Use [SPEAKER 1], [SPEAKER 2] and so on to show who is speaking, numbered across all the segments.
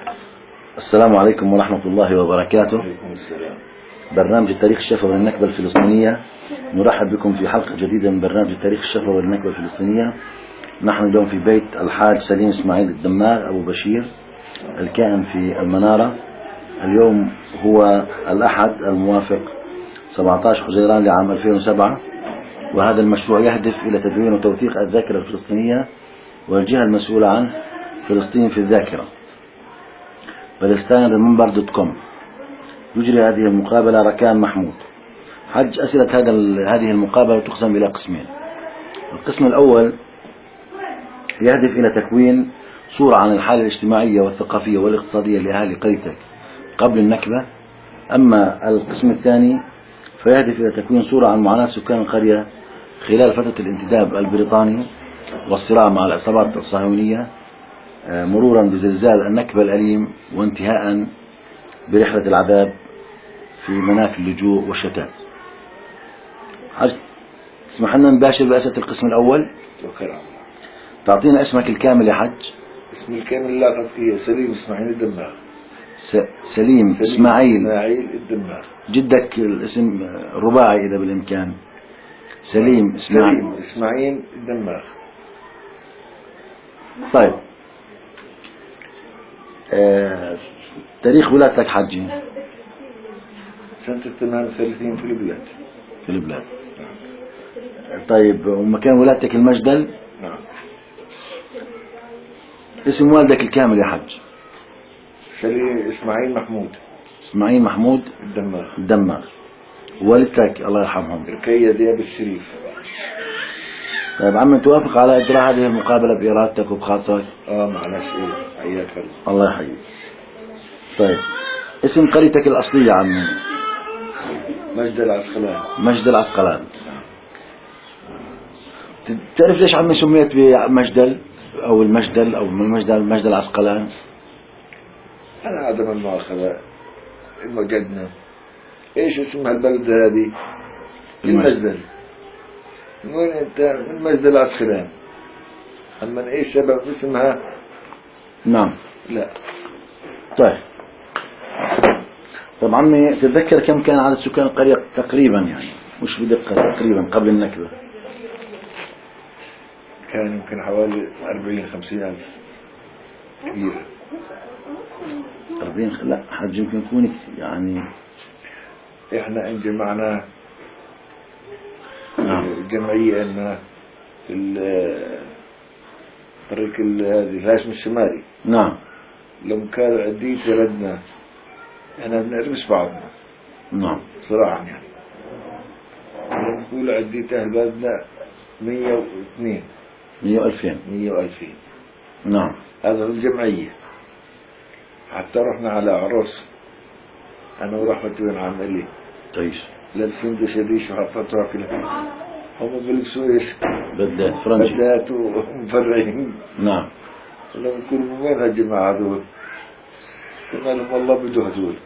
[SPEAKER 1] السلام عليكم ورحمة الله وبركاته.
[SPEAKER 2] عليكم السلام.
[SPEAKER 1] برنامج التاريخ الشفوي للنكبة الفلسطينية، نرحب بكم في حلقة جديدة من برنامج التاريخ الشفوي للنكبة الفلسطينية. نحن اليوم في بيت الحاج سليم إسماعيل الدماغ أبو بشير الكائن في المنارة. اليوم هو الأحد الموافق 17 حزيران لعام 2007، وهذا المشروع يهدف إلى تدوين وتوثيق الذاكرة الفلسطينية والجهة المسؤولة عنه فلسطين في الذاكرة palestine.com. يجري هذه المقابلة ركان محمود. حج أسئلة هذه المقابلة تقسم إلى قسمين. القسم الأول يهدف إلى تكوين صورة عن الحالة الاجتماعية والثقافية والاقتصادية لأهالي قريتك قبل النكبة. أما القسم الثاني فيهدف إلى تكوين صورة عن معاناة سكان القرية خلال فترة الانتداب البريطاني والصراع مع العصابات الصهيونية، مرورا بزلزال النكبة الأليم وانتهاء برحلة العذاب في مناخ اللجوء والشتات. اسمح لنا نباشر بأسئلة القسم الأول. تعطينا اسمك الكامل يا حج.
[SPEAKER 2] اسمي الكامل لا تفكير سليم إسماعيل الدماغ.
[SPEAKER 1] سليم إسماعيل
[SPEAKER 2] الدماغ.
[SPEAKER 1] جدك الاسم رباعي إذا بالإمكان. سليم
[SPEAKER 2] إسماعيل الدماغ.
[SPEAKER 1] طيب، تاريخ ولادتك حجي؟
[SPEAKER 2] سنة 38 في البلاد.
[SPEAKER 1] طيب، ومكان ولادتك المجدل؟
[SPEAKER 2] نعم.
[SPEAKER 1] اسم والدك الكامل يا حج؟
[SPEAKER 2] سليم إسماعيل محمود
[SPEAKER 1] الدماغ. والدتك الله يرحمهم؟
[SPEAKER 2] ركية دياب الشريف.
[SPEAKER 1] طيب عم توافق على إجراء هذه المقابلة بإرادتك وبخاطرك؟
[SPEAKER 2] معلش حياك
[SPEAKER 1] الله يحييك. طيب، اسم قريتك الأصلية عمي؟ مجد العسقلان. تعرف ليش عمي سميت بمجدل أو المجدل أو مجد العسقلان؟
[SPEAKER 2] أنا عدم المؤاخذة وجدنا إيش اسمها البلد هذه؟ المجدل. من وين أنت؟ من مجد العسقلان. أما إيش سبب اسمها؟
[SPEAKER 1] نعم.
[SPEAKER 2] لا.
[SPEAKER 1] طب عمي تتذكر كم كان عدد سكان القرية تقريبا، يعني مش بدقة، تقريبا قبل النكبة؟
[SPEAKER 2] كان يمكن حوالي 40-50 ألف. كبير.
[SPEAKER 1] 40 لا حج يمكن يكون يعني
[SPEAKER 2] احنا ان جمعنا الجمعية ان طريق هذه الهاشم الشمالي.
[SPEAKER 1] نعم.
[SPEAKER 2] لو كان عديت بلدنا احنا بنعرفش بعضنا.
[SPEAKER 1] نعم.
[SPEAKER 2] صراحة يعني نقول عديت اهل بلدنا 102 100 و2000.
[SPEAKER 1] نعم.
[SPEAKER 2] هذا الجمعية. حتى رحنا على عروس أنا ورحمة بن عمالي.
[SPEAKER 1] تعيش.
[SPEAKER 2] لابسين دشديش وحطتها في الفيلم. هم بيلبسوا إيش؟
[SPEAKER 1] بدات فرنجي.
[SPEAKER 2] بدات ومفرعين.
[SPEAKER 1] نعم.
[SPEAKER 2] لما نقول وين هالجماعة هذول؟ قلنا لهم والله بده هذول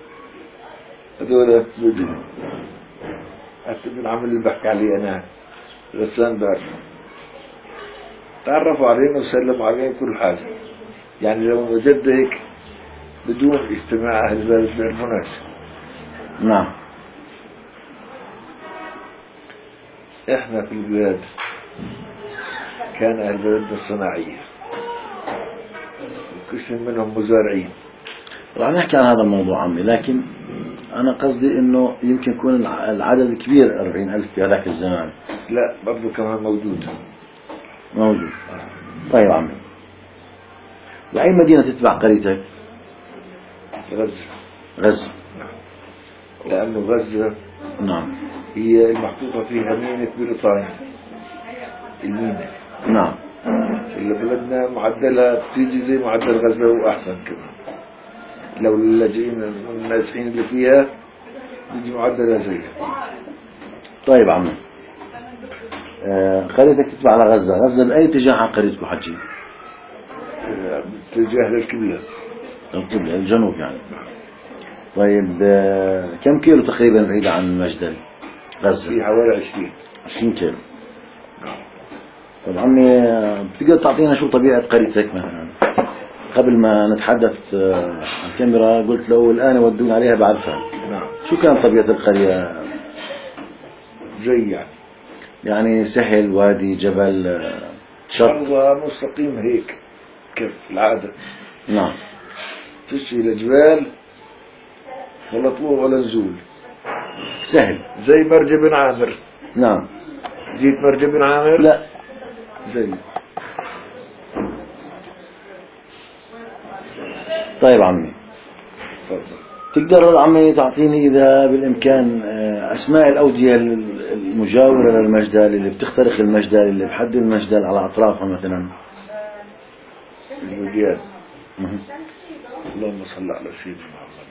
[SPEAKER 2] بده. حتى بن عمالي اللي بحكي عليه أنا غسان باك. تعرفوا علينا وسلموا علينا كل حاجة. يعني لو وجد هيك بدون اجتماع أهل البلد بالمناسبة.
[SPEAKER 1] نعم.
[SPEAKER 2] احنا في البلاد كان أهل بلدنا الصناعية وقسم منهم مزارعين.
[SPEAKER 1] راح نحكي عن هذا الموضوع عمي، لكن أنا قصدي إنه يمكن يكون العدد كبير 40,000 في هذاك الزمان.
[SPEAKER 2] لا برضو كمان موجود.
[SPEAKER 1] طيب عمي، بأي مدينة تتبع قريتك؟ غزة.
[SPEAKER 2] نعم. لأنه غزة
[SPEAKER 1] نعم
[SPEAKER 2] هي المحطوطة فيها مينة بريطانيا. المينة.
[SPEAKER 1] نعم.
[SPEAKER 2] اللي بلدنا معدلها بتيجي زي معدل غزة وأحسن كمان. لو اللاجئين والنازحين اللي فيها بيجي معدلها زيها.
[SPEAKER 1] طيب عمي، قريتك تتبع على غزة بأي اتجاه عن قريتكم حجي؟
[SPEAKER 2] باتجاه للقبلة.
[SPEAKER 1] الجنوب يعني. طيب، كم كيلو تقريبا بعيدة عن المجدل غزة؟
[SPEAKER 2] في حوالي
[SPEAKER 1] 20 كيلو. طب عمي، بتقدر تعطينا شو طبيعة قريتك مثلا؟ قبل ما نتحدث عن الكاميرا قلت له الآن يودون عليها بعرفها.
[SPEAKER 2] نعم.
[SPEAKER 1] شو كان طبيعة القرية؟
[SPEAKER 2] زي
[SPEAKER 1] يعني سهل، وادي، جبل، شط؟
[SPEAKER 2] أرضها مستقيم هيك كيف العادة.
[SPEAKER 1] نعم.
[SPEAKER 2] فيش لا جبال ولا طلوع ولا نزول،
[SPEAKER 1] سهل
[SPEAKER 2] زي مرج بن عامر.
[SPEAKER 1] نعم.
[SPEAKER 2] جيت مرج بن عامر؟
[SPEAKER 1] لا.
[SPEAKER 2] زي.
[SPEAKER 1] طيب عمي،
[SPEAKER 2] تفضل.
[SPEAKER 1] تقدر عمي تعطيني إذا بالإمكان أسماء الأودية المجاورة للمجدل، اللي بتخترق المجدل، اللي بحد المجدل على أطرافها مثلا؟
[SPEAKER 2] الوديان. اللهم صل على سيدنا محمد.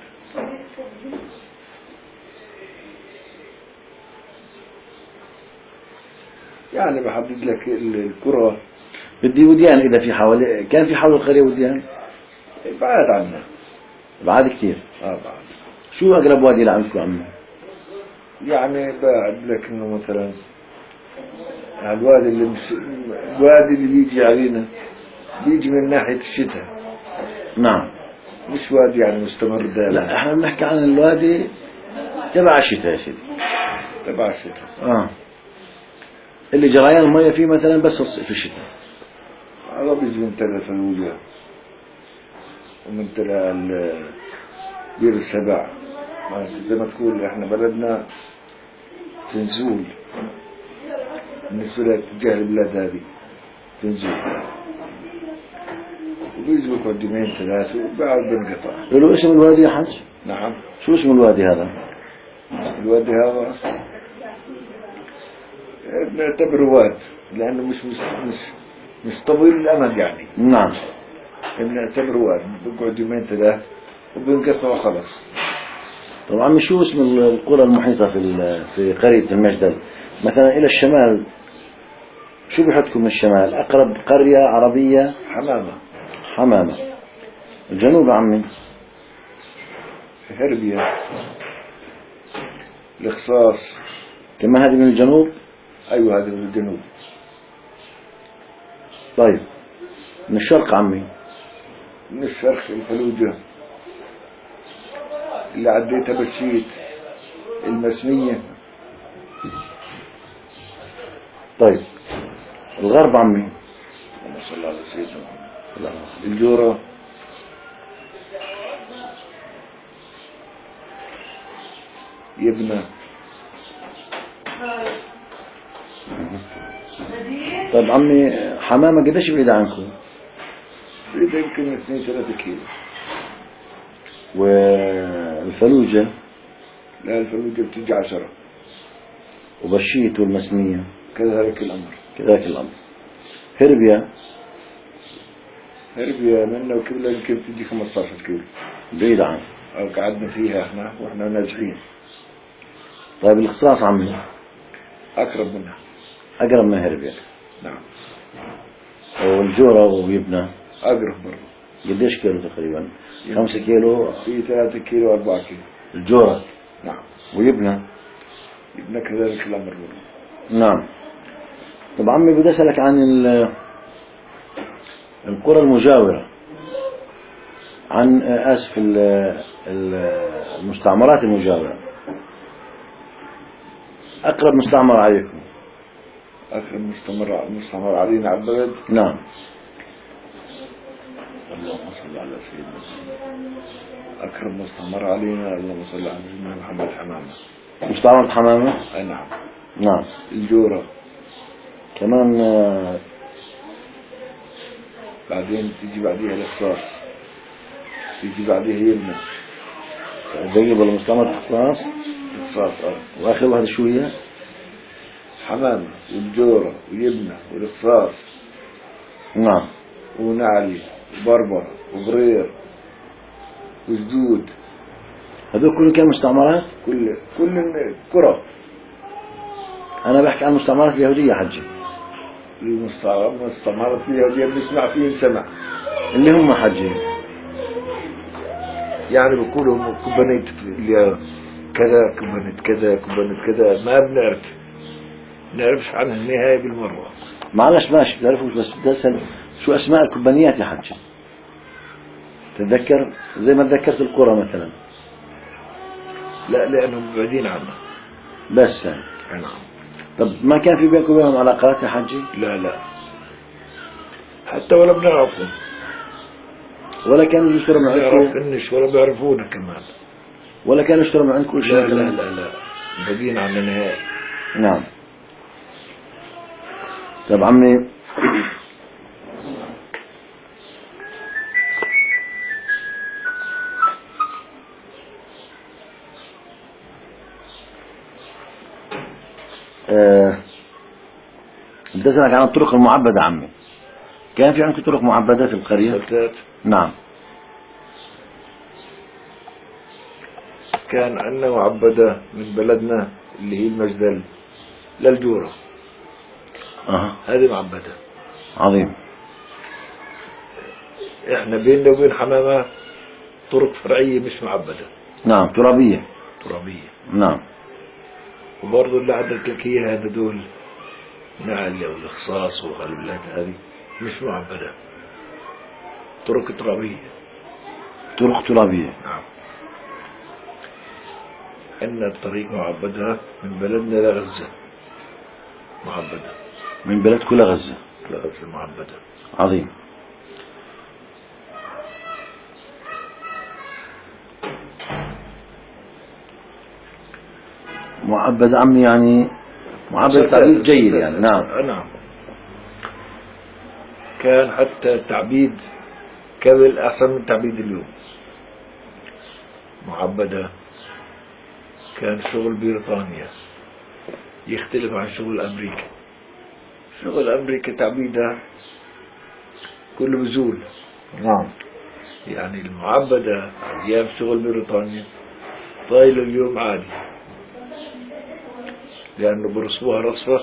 [SPEAKER 2] يعني بحدد لك القرى.
[SPEAKER 1] بدي وديان، إذا في حوالي، كان في حول القرية وديان؟
[SPEAKER 2] بعد عنا.
[SPEAKER 1] بعد كتير.
[SPEAKER 2] بعد.
[SPEAKER 1] شو أقرب وادي لعندكم عمي؟
[SPEAKER 2] يعني بعد لك إنه مثلا الوادي الوادي اللي بيجي علينا بيجي من ناحية الشتاء.
[SPEAKER 1] نعم.
[SPEAKER 2] مش وادي يعني مستمر دائما.
[SPEAKER 1] لا، احنا بنحكي عن الوادي تبع الشتاء يا سيدي.
[SPEAKER 2] تبع الشتاء.
[SPEAKER 1] اللي جريان المية فيه مثلا بس في الشتاء.
[SPEAKER 2] هذا بيجي من تل فلوجة ومن تل بير السبع. زي ما تقول احنا بلدنا تنزول بالنسبة لاتجاه البلاد هذه، تنزول وبيجي بقعد يومين ثلاثة وبعد بنقطع.
[SPEAKER 1] له اسم الوادي يا حج؟
[SPEAKER 2] نعم.
[SPEAKER 1] شو اسم الوادي هذا؟
[SPEAKER 2] الوادي هذا نعتبره واد لأنه مش طويل الأمد يعني.
[SPEAKER 1] نعم.
[SPEAKER 2] نعتبره واد، بقعد يومين ثلاثة وبنقطع وخلص.
[SPEAKER 1] طبعا شو اسم القرى المحيطة في قرية المجدل؟ مثلا إلى الشمال شو بحطكم من الشمال؟ أقرب قرية عربية؟ حمامة. الجنوب عمي؟
[SPEAKER 2] هربية، الخصاص.
[SPEAKER 1] كما هذه من الجنوب؟
[SPEAKER 2] أيوة هذه من الجنوب.
[SPEAKER 1] طيب من الشرق عمي؟
[SPEAKER 2] من الشرق الفلوجة اللي عديتها بشيت، المسمية.
[SPEAKER 1] طيب الغرب عمي؟
[SPEAKER 2] اللهم صل على سيدنا محمد. الجورة، يبنى.
[SPEAKER 1] طيب عمي حمامة قديش بعيدة عنكم؟
[SPEAKER 2] بعيدة يمكن 2-3 كيلو.
[SPEAKER 1] والفلوجة؟
[SPEAKER 2] لا الفلوجة بتيجي 10.
[SPEAKER 1] وبشيت والمسمية؟
[SPEAKER 2] كذلك الأمر. هربية منا وكبلة يمكن تيجي 15 كيلو.
[SPEAKER 1] بعيدة عنه.
[SPEAKER 2] قعدنا فيها احنا واحنا ناجحين.
[SPEAKER 1] طيب الخصاص عمي؟
[SPEAKER 2] أقرب منها.
[SPEAKER 1] أقرب من هربية.
[SPEAKER 2] نعم.
[SPEAKER 1] والجورة ويبنى؟
[SPEAKER 2] أقرب برضه.
[SPEAKER 1] قديش كيلو تقريبا؟ 5 كيلو؟
[SPEAKER 2] في 3 كيلو 4 كيلو.
[SPEAKER 1] الجورة؟
[SPEAKER 2] نعم.
[SPEAKER 1] ويبنى
[SPEAKER 2] كذلك الأمر برضه.
[SPEAKER 1] نعم. طب عمي بدي أسألك عن القرى المجاورة، عن المستعمرات المجاورة. أقرب مستعمر عليكم؟
[SPEAKER 2] أقرب مستعمر علينا على البلد.
[SPEAKER 1] نعم.
[SPEAKER 2] اللهم صل على سيدنا محمد. أقرب مستعمر علينا اللهم صل على سيدنا محمد حمامة.
[SPEAKER 1] مستعمرة حمامة؟
[SPEAKER 2] أي نعم.
[SPEAKER 1] نعم.
[SPEAKER 2] الجورة
[SPEAKER 1] كمان.
[SPEAKER 2] بعدين تيجي بعديها الخصاص، تيجي بعديها يبنى.
[SPEAKER 1] طيب ولا مستعمرة الخصاص؟ وآخر واحدة شو هي؟
[SPEAKER 2] حمامة والجورة ويبنى والخصاص.
[SPEAKER 1] نعم.
[SPEAKER 2] ونعلي وبربر وغرير وجدود.
[SPEAKER 1] هذول كلهم كانوا مستعمرات؟
[SPEAKER 2] كل القرى.
[SPEAKER 1] أنا بحكي عن المستعمرات اليهودية حجي.
[SPEAKER 2] المستعمرات اليهودية بنسمع فيهم سمع.
[SPEAKER 1] اللي هم حجي
[SPEAKER 2] يعني بقولوا كوبانيت كذا كوبانيت كذا ما نعرفش عنها النهاية بالمرة.
[SPEAKER 1] معلش ماشي بتعرفوش، بس بدي أسأل شو أسماء الكوبانيات يا حجي؟ تتذكر زي ما تذكرت القرى مثلا؟
[SPEAKER 2] لا، لأنهم بعيدين عنا.
[SPEAKER 1] بس يعني.
[SPEAKER 2] نعم.
[SPEAKER 1] طب ما كان في بينك وبينهم علاقات يا حجي؟
[SPEAKER 2] لا لا، حتى ولا بنعرفهم.
[SPEAKER 1] ولا كانوا يشتروا من
[SPEAKER 2] نعرف
[SPEAKER 1] عندكم؟
[SPEAKER 2] إنش ولا بيعرفونا كمان.
[SPEAKER 1] ولا كانوا يشتروا من عندكم شيء؟
[SPEAKER 2] لا لا لا لا، بعيدين عنا نهائي.
[SPEAKER 1] نعم. طب عمي، بدي أسألك عن الطرق المعبدة عمي. كان في عندكم طرق معبدة في القرية؟
[SPEAKER 2] سلتات.
[SPEAKER 1] نعم.
[SPEAKER 2] كان عندنا معبدة من بلدنا اللي هي المجدل للجورة. هذه معبدة.
[SPEAKER 1] عظيم.
[SPEAKER 2] احنا بيننا وبين حمامة طرق فرعية مش معبدة.
[SPEAKER 1] نعم، ترابية.
[SPEAKER 2] ترابية.
[SPEAKER 1] نعم.
[SPEAKER 2] وبرضه اللي عدت لك اياها هذا دول نعل والخصاص وهالبلاد هذه مش معبدة، طرق ترابية.
[SPEAKER 1] طرق ترابية.
[SPEAKER 2] نعم. عندنا الطريق معبدة من بلدنا لغزة، معبدة.
[SPEAKER 1] من بلدكم لغزة؟
[SPEAKER 2] لغزة معبدة.
[SPEAKER 1] عظيم. معبد عمي يعني معبد تعبيد جيد يعني. نعم.
[SPEAKER 2] نعم. كان حتى التعبيد قبل أحسن من تعبيد اليوم. معبدة كان شغل بريطانيا يختلف عن شغل أمريكا. شغل أمريكا تعبيدها كله بزول.
[SPEAKER 1] نعم.
[SPEAKER 2] يعني المعبدة أيام شغل بريطانيا طايل اليوم عادي، لأنه برصوها رصفة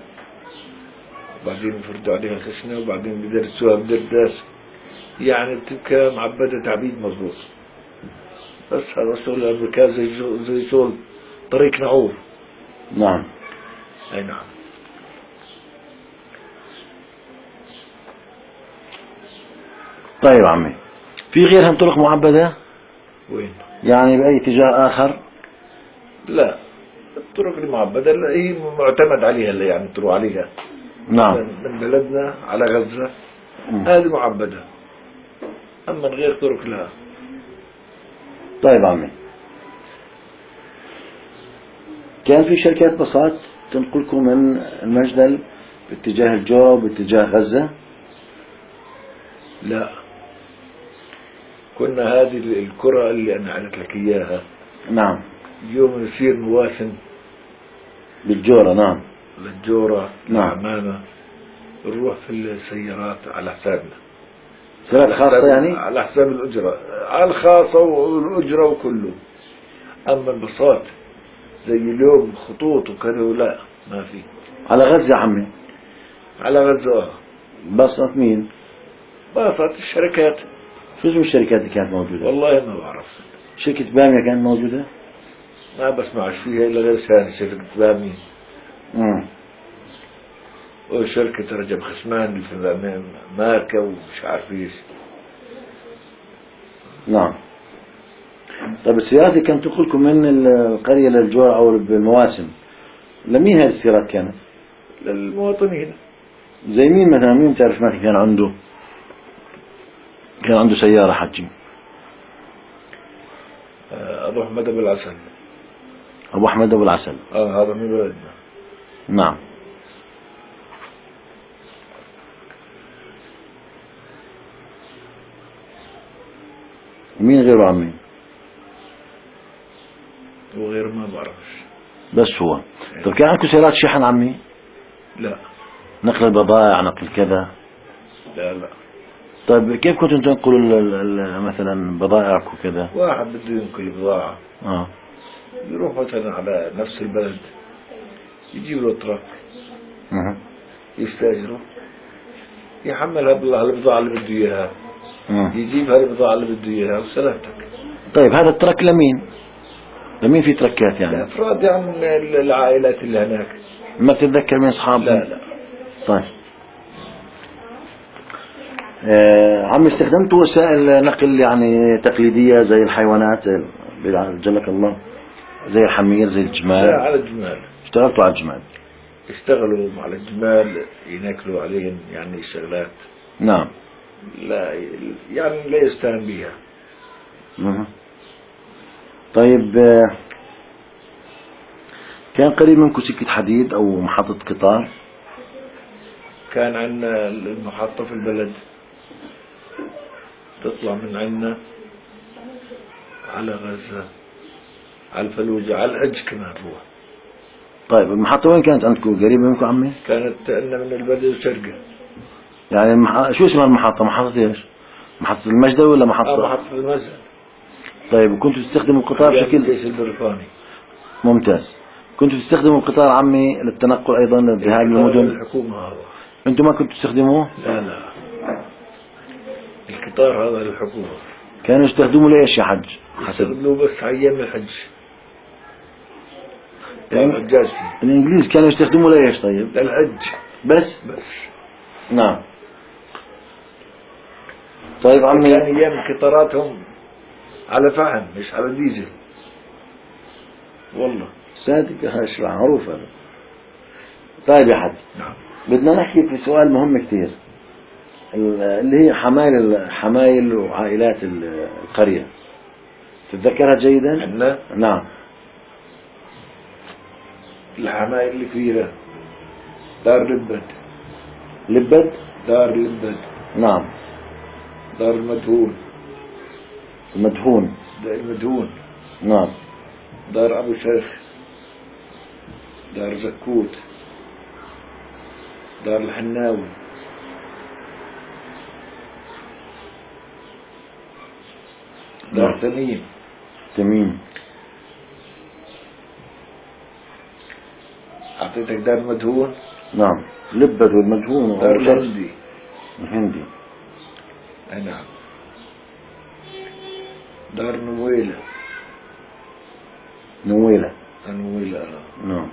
[SPEAKER 2] بعدين يفردوا عليها خشنة وبعدين بدرسوها بدرداس، يعني بتبقى معبدة تعبيد مضبوط. بس هذا شغل الأمريكان زي شغل طريق نعور.
[SPEAKER 1] نعم.
[SPEAKER 2] أي نعم.
[SPEAKER 1] طيب عمي، في غيرها طرق معبدة؟
[SPEAKER 2] وين؟
[SPEAKER 1] يعني بأي اتجاه آخر؟
[SPEAKER 2] لا، الطرق المعبدة اللي هي معتمد عليها اللي يعني تروح عليها.
[SPEAKER 1] نعم.
[SPEAKER 2] من بلدنا على غزة هذه معبدة، أما من غير طرق لا.
[SPEAKER 1] طيب عمي، كان في شركات باصات تنقلكم من المجدل باتجاه الجو باتجاه غزة؟
[SPEAKER 2] لا، كنا هذه الكرة اللي أنا قلت لك إياها.
[SPEAKER 1] نعم.
[SPEAKER 2] يوم يصير مواسم
[SPEAKER 1] بالجورة. نعم.
[SPEAKER 2] للجورة.
[SPEAKER 1] نعم.
[SPEAKER 2] لعمامة نروح في السيارات على حسابنا.
[SPEAKER 1] سيارات خاصة يعني؟
[SPEAKER 2] على حساب الأجرة، على الخاصة والأجرة وكله. أما البساط زي اليوم خطوط وكذا لا، ما في.
[SPEAKER 1] على غزة عمي؟
[SPEAKER 2] على غزة.
[SPEAKER 1] باصات مين؟
[SPEAKER 2] باصات الشركات.
[SPEAKER 1] شو اسم الشركات اللي كانت موجودة؟
[SPEAKER 2] والله ما بعرف.
[SPEAKER 1] شركة بامية كانت موجودة؟
[SPEAKER 2] ما بسمعش فيها إلا غير ثاني شركة بامي. وشركة رجب خشمان في ماركة ومش عارف ايش.
[SPEAKER 1] نعم. طيب السيارات اللي كانت تنقلكم من القرية للجورة أو بالمواسم لمين هذه السيارات كانت؟
[SPEAKER 2] للمواطنين.
[SPEAKER 1] زي مين مثلا؟ مين تعرف ما كان عنده سيارة حجي؟
[SPEAKER 2] أبو أحمد أبو العسل.
[SPEAKER 1] أبو أحمد أبو العسل.
[SPEAKER 2] هذا من بلدنا.
[SPEAKER 1] نعم. ومين غيره عمي؟
[SPEAKER 2] وغير ما بعرفش.
[SPEAKER 1] بس هو. طب كان عندكم سيارات شحن عمي؟
[SPEAKER 2] لا.
[SPEAKER 1] نقل البضائع، نقل كذا؟
[SPEAKER 2] لا لا.
[SPEAKER 1] طيب كيف كنتم تنقلوا مثلا بضائعك وكذا؟
[SPEAKER 2] واحد بده ينقل بضاعة يروح مثلا على نفس البلد يجيب له تراك يستاجره يحمل هالبضاعة اللي بده إياها يجيب هالبضاعة اللي بده إياها وسلامتك.
[SPEAKER 1] طيب هذا الترك لمين في تركات يعني؟
[SPEAKER 2] أفراد يعني العائلات اللي هناك.
[SPEAKER 1] ما تتذكر من أصحابهم؟
[SPEAKER 2] لا لا.
[SPEAKER 1] طيب عم استخدمتوا وسائل نقل يعني تقليدية زي الحيوانات جلك الله، زي الحمير زي
[SPEAKER 2] لا،
[SPEAKER 1] الجمال؟
[SPEAKER 2] على الجمال.
[SPEAKER 1] اشتغلتوا على الجمال؟
[SPEAKER 2] اشتغلوا على الجمال، ينكلوا عليهم يعني شغلات
[SPEAKER 1] نعم.
[SPEAKER 2] لا يعني لا يستهان بها.
[SPEAKER 1] مه. طيب كان قريب منكم سكة حديد أو محطة قطار؟
[SPEAKER 2] كان عندنا المحطة في البلد، تطلع من عندنا على غزة، على الفلوجة، على الحج كمان هو.
[SPEAKER 1] طيب المحطة وين كانت عندكم؟ قريبة منكم عمي؟
[SPEAKER 2] كانت عندنا من البلد وشرقة.
[SPEAKER 1] يعني شو اسمها المحطة؟ محطة ايش؟ محطة المجدة ولا محطة؟
[SPEAKER 2] محطة المسجد.
[SPEAKER 1] طيب كنتوا تستخدموا القطار
[SPEAKER 2] يعني
[SPEAKER 1] بشكل
[SPEAKER 2] الجيش البريطاني.
[SPEAKER 1] ممتاز. كنتوا تستخدموا القطار عمي للتنقل أيضا للذهاب للمدن؟
[SPEAKER 2] الحكومة هذا.
[SPEAKER 1] أنتم ما كنتوا تستخدموه؟
[SPEAKER 2] لا، القطار هذا للحكومة.
[SPEAKER 1] كانوا يستخدموا ليش يا حج؟
[SPEAKER 2] يستخدموه بس أيام الحج.
[SPEAKER 1] يعني
[SPEAKER 2] الحجاج فيه.
[SPEAKER 1] الإنجليز كانوا يستخدموا ليش طيب؟
[SPEAKER 2] للحج
[SPEAKER 1] بس؟
[SPEAKER 2] بس.
[SPEAKER 1] نعم. طيب عمي،
[SPEAKER 2] كان أيام قطاراتهم على فحم مش على ديزل. والله
[SPEAKER 1] صادق هاش معروف هذا. طيب يا حج،
[SPEAKER 2] نعم.
[SPEAKER 1] بدنا نحكي في سؤال مهم كتير، اللي هي حمايل وعائلات القرية، تتذكرها جيدا؟
[SPEAKER 2] عندنا
[SPEAKER 1] نعم.
[SPEAKER 2] الحمايل الكبيرة، دار لبد.
[SPEAKER 1] لبد؟
[SPEAKER 2] دار لبد.
[SPEAKER 1] نعم.
[SPEAKER 2] دار المدهون.
[SPEAKER 1] المدهون.
[SPEAKER 2] دار المدهون.
[SPEAKER 1] نعم.
[SPEAKER 2] دار أبو شيخ. دار زكوت. دار الحناوي. دار تميم.
[SPEAKER 1] تميم.
[SPEAKER 2] أعطيتك دار مدهون.
[SPEAKER 1] نعم. لبد والمدهون
[SPEAKER 2] دار
[SPEAKER 1] وأبو شيخ.
[SPEAKER 2] الهندي.
[SPEAKER 1] الهندي.
[SPEAKER 2] أي نعم. دار نويلة.
[SPEAKER 1] نويلة.
[SPEAKER 2] نويلة.
[SPEAKER 1] نعم.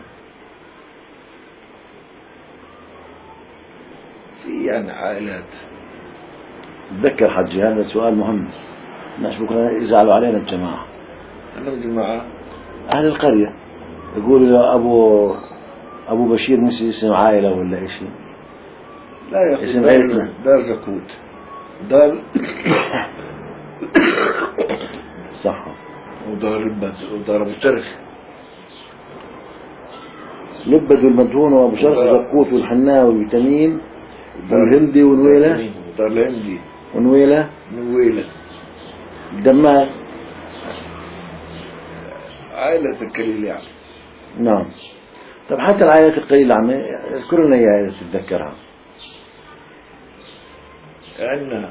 [SPEAKER 2] في يعني عائلات.
[SPEAKER 1] تذكر حجي، هذا سؤال مهم، الناس بكرة يزعلوا علينا الجماعة.
[SPEAKER 2] أنا الجماعة
[SPEAKER 1] أهل القرية يقولوا أبو بشير نسي اسم عائلة ولا إيش؟
[SPEAKER 2] لا يا أخي،
[SPEAKER 1] اسم عائلتنا.
[SPEAKER 2] دار زكوت. دار
[SPEAKER 1] صح.
[SPEAKER 2] ودار لبد ودار أبو شرخ.
[SPEAKER 1] لبد والمدهون وأبو شرخ وزكوت والحناوي وتميم والهندي ونويلة.
[SPEAKER 2] دار الهندي
[SPEAKER 1] ونويلة.
[SPEAKER 2] نويلة.
[SPEAKER 1] دماغ.
[SPEAKER 2] عائلة الكليل يعني.
[SPEAKER 1] نعم. طب حتى العائلات القليلة عمي اذكر لنا إياها إذا تتذكرها.
[SPEAKER 2] عندنا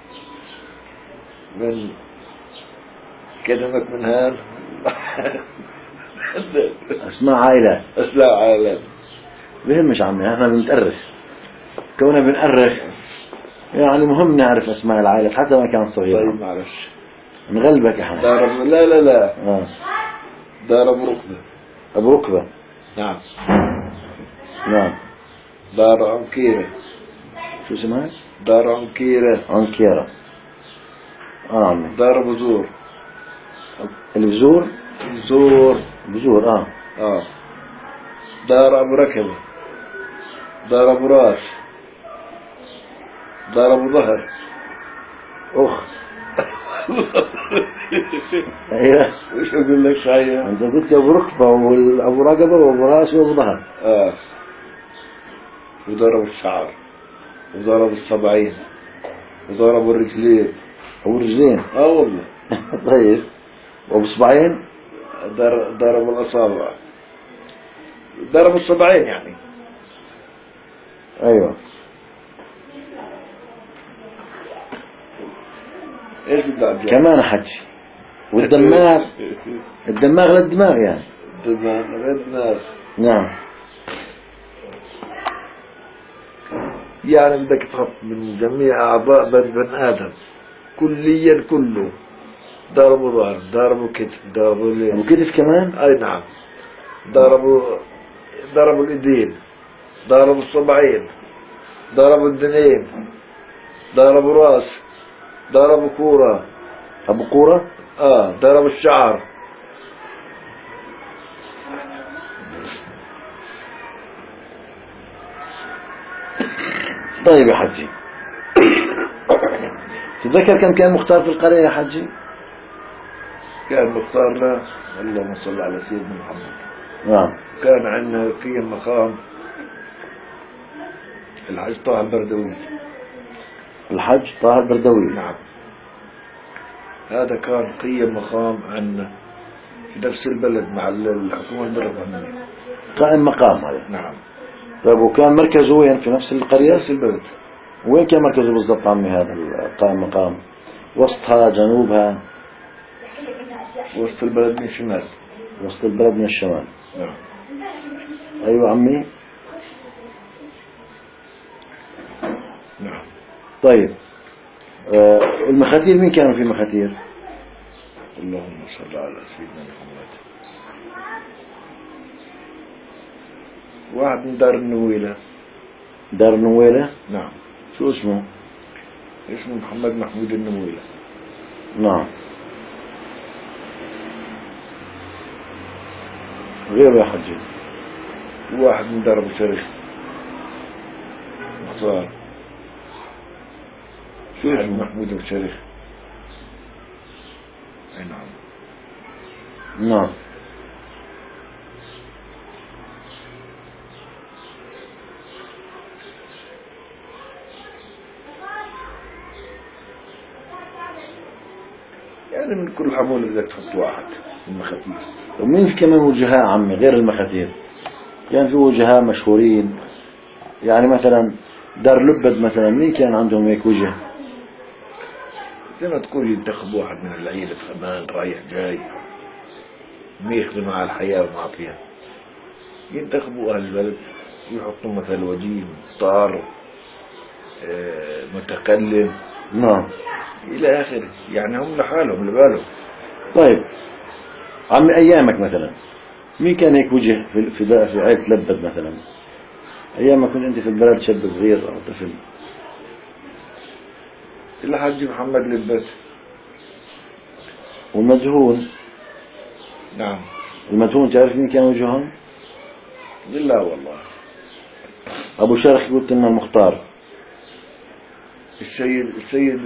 [SPEAKER 2] من كلمة من هان
[SPEAKER 1] أسماء عائلات.
[SPEAKER 2] أسماء عائلات.
[SPEAKER 1] بهمش عمي، احنا بنتأرخ، كوننا بنأرخ يعني مهم نعرف أسماء العائلات حتى ما كانت صغيرة.
[SPEAKER 2] طيب معلش،
[SPEAKER 1] نغلبك احنا.
[SPEAKER 2] لا
[SPEAKER 1] آه.
[SPEAKER 2] دار أبو ركبة.
[SPEAKER 1] أبو ركبة.
[SPEAKER 2] نعم.
[SPEAKER 1] نعم.
[SPEAKER 2] دار عنكيرة.
[SPEAKER 1] شو اسمها؟
[SPEAKER 2] دار عنكيرة.
[SPEAKER 1] عنكيرة. عمي.
[SPEAKER 2] دار أبو زور.
[SPEAKER 1] البزور. بزور.
[SPEAKER 2] دار أبو ركبة. دار أبو راس. دار أبو ظهر.
[SPEAKER 1] ايوه.
[SPEAKER 2] وش أقول لك صحيح؟
[SPEAKER 1] انت قلت ابو ركبة وابو رقبة وابو راس وابو ظهر.
[SPEAKER 2] ودار أبو الشعر. ودار أبو الصبعين. ودار أبو الرجلين.
[SPEAKER 1] ابو رجلين.
[SPEAKER 2] والله.
[SPEAKER 1] طيب. وابو صباعين.
[SPEAKER 2] دار أبو الأصابع. دار أبو الصبعين يعني.
[SPEAKER 1] ايوه.
[SPEAKER 2] ايش بدك
[SPEAKER 1] كمان حكي. والدماغ. الدماغ للدماغ يعني.
[SPEAKER 2] دماغ.
[SPEAKER 1] نعم.
[SPEAKER 2] يعني بدك تحط من جميع أعضاء بني آدم كليا كله. ضربوا ظهر، ضربوا كتف، ضربوا اليد.
[SPEAKER 1] وكتف كمان؟
[SPEAKER 2] أي نعم. ضربوا الإيدين، ضربوا الصبعين، ضربوا الدنين، ضربوا راس، ضربوا كورة.
[SPEAKER 1] أبو قورة.
[SPEAKER 2] ضربوا الشعر.
[SPEAKER 1] طيب يا حجي، تتذكر كم كان مختار في القرية يا حجي؟
[SPEAKER 2] كان مختار له، اللهم صل على سيدنا محمد.
[SPEAKER 1] نعم.
[SPEAKER 2] كان عندنا في مقام الحاج طه البردوي.
[SPEAKER 1] الحج طه البردوي.
[SPEAKER 2] نعم. هذا كان قيم مقام عندنا في نفس البلد مع الحكومة البريطانية.
[SPEAKER 1] قائم مقام هذا.
[SPEAKER 2] نعم.
[SPEAKER 1] طيب وكان مركزه وين في نفس القرية؟
[SPEAKER 2] نفس البلد.
[SPEAKER 1] وين كان مركزه بالضبط عمي هذا القائم مقام؟ وسطها، جنوبها؟
[SPEAKER 2] وسط البلد من الشمال.
[SPEAKER 1] وسط البلد من الشمال.
[SPEAKER 2] نعم.
[SPEAKER 1] أيوة عمي.
[SPEAKER 2] نعم.
[SPEAKER 1] طيب المخاتير مين كانوا في مخاتير؟
[SPEAKER 2] اللهم صل على سيدنا محمد. واحد من دار النويلة.
[SPEAKER 1] دار النويلة.
[SPEAKER 2] نعم.
[SPEAKER 1] شو اسمه؟
[SPEAKER 2] اسمه محمد محمود النويلة.
[SPEAKER 1] نعم. غيره يا حجي؟
[SPEAKER 2] واحد من دار ابو شريف مختار.
[SPEAKER 1] شو
[SPEAKER 2] اسمه
[SPEAKER 1] اسمه؟
[SPEAKER 2] محمود ابو شريف. اي نعم.
[SPEAKER 1] نعم.
[SPEAKER 2] يعني من كل حمولة بدك تحط واحد من المخاتير.
[SPEAKER 1] ومين في كمان وجهاء عمي غير المخاتير؟ كان في وجهاء مشهورين، يعني مثلا دار لبد مثلا، مين كان عندهم هيك وجه؟
[SPEAKER 2] زي ما تقول ينتخب واحد من العيلة فنان رايح جاي ميخدم مع الحياة ومعطيها، ينتخبوا أهل البلد يحطوا مثل وجيه مختار متكلم.
[SPEAKER 1] نعم. إلى
[SPEAKER 2] آخره، يعني هم لحالهم لبالهم.
[SPEAKER 1] طيب عمي أيامك مثلا مين كان هيك وجه في عيلة لبد مثلا، أيام ما كنت أنت في البلد شاب صغير أو طفل؟
[SPEAKER 2] الحاج محمد لبت.
[SPEAKER 1] والمدهون.
[SPEAKER 2] نعم.
[SPEAKER 1] المدهون تعرف مين كان وجههم؟
[SPEAKER 2] لا والله.
[SPEAKER 1] أبو شرخ قلت لنا المختار.
[SPEAKER 2] السيد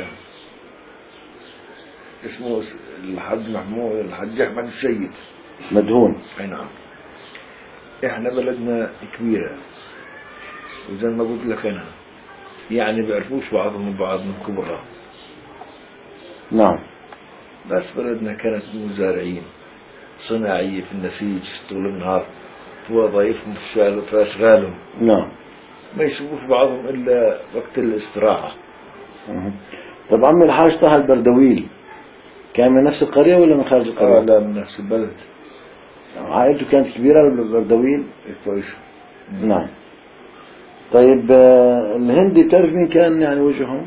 [SPEAKER 2] اسمه الحاج محمود، الحاج أحمد السيد
[SPEAKER 1] مدهون.
[SPEAKER 2] أي نعم. إحنا بلدنا كبيرة، وزي ما قلت لك أنا يعني بيعرفوش بعضهم من بعض من كبرها.
[SPEAKER 1] نعم.
[SPEAKER 2] بس بلدنا كانت مزارعين صناعية في النسيج طول النهار في وظائفهم في أشغالهم.
[SPEAKER 1] نعم.
[SPEAKER 2] ما يشوفوش بعضهم إلا وقت الاستراحة.
[SPEAKER 1] طب عمي الحاج طه البردويل كان من نفس القرية ولا من خارج القرية؟
[SPEAKER 2] لا، من نفس البلد.
[SPEAKER 1] عائلته كانت كبيرة البردويل؟
[SPEAKER 2] كويس.
[SPEAKER 1] نعم. طيب الهندي تعرف مين كان يعني وجههم؟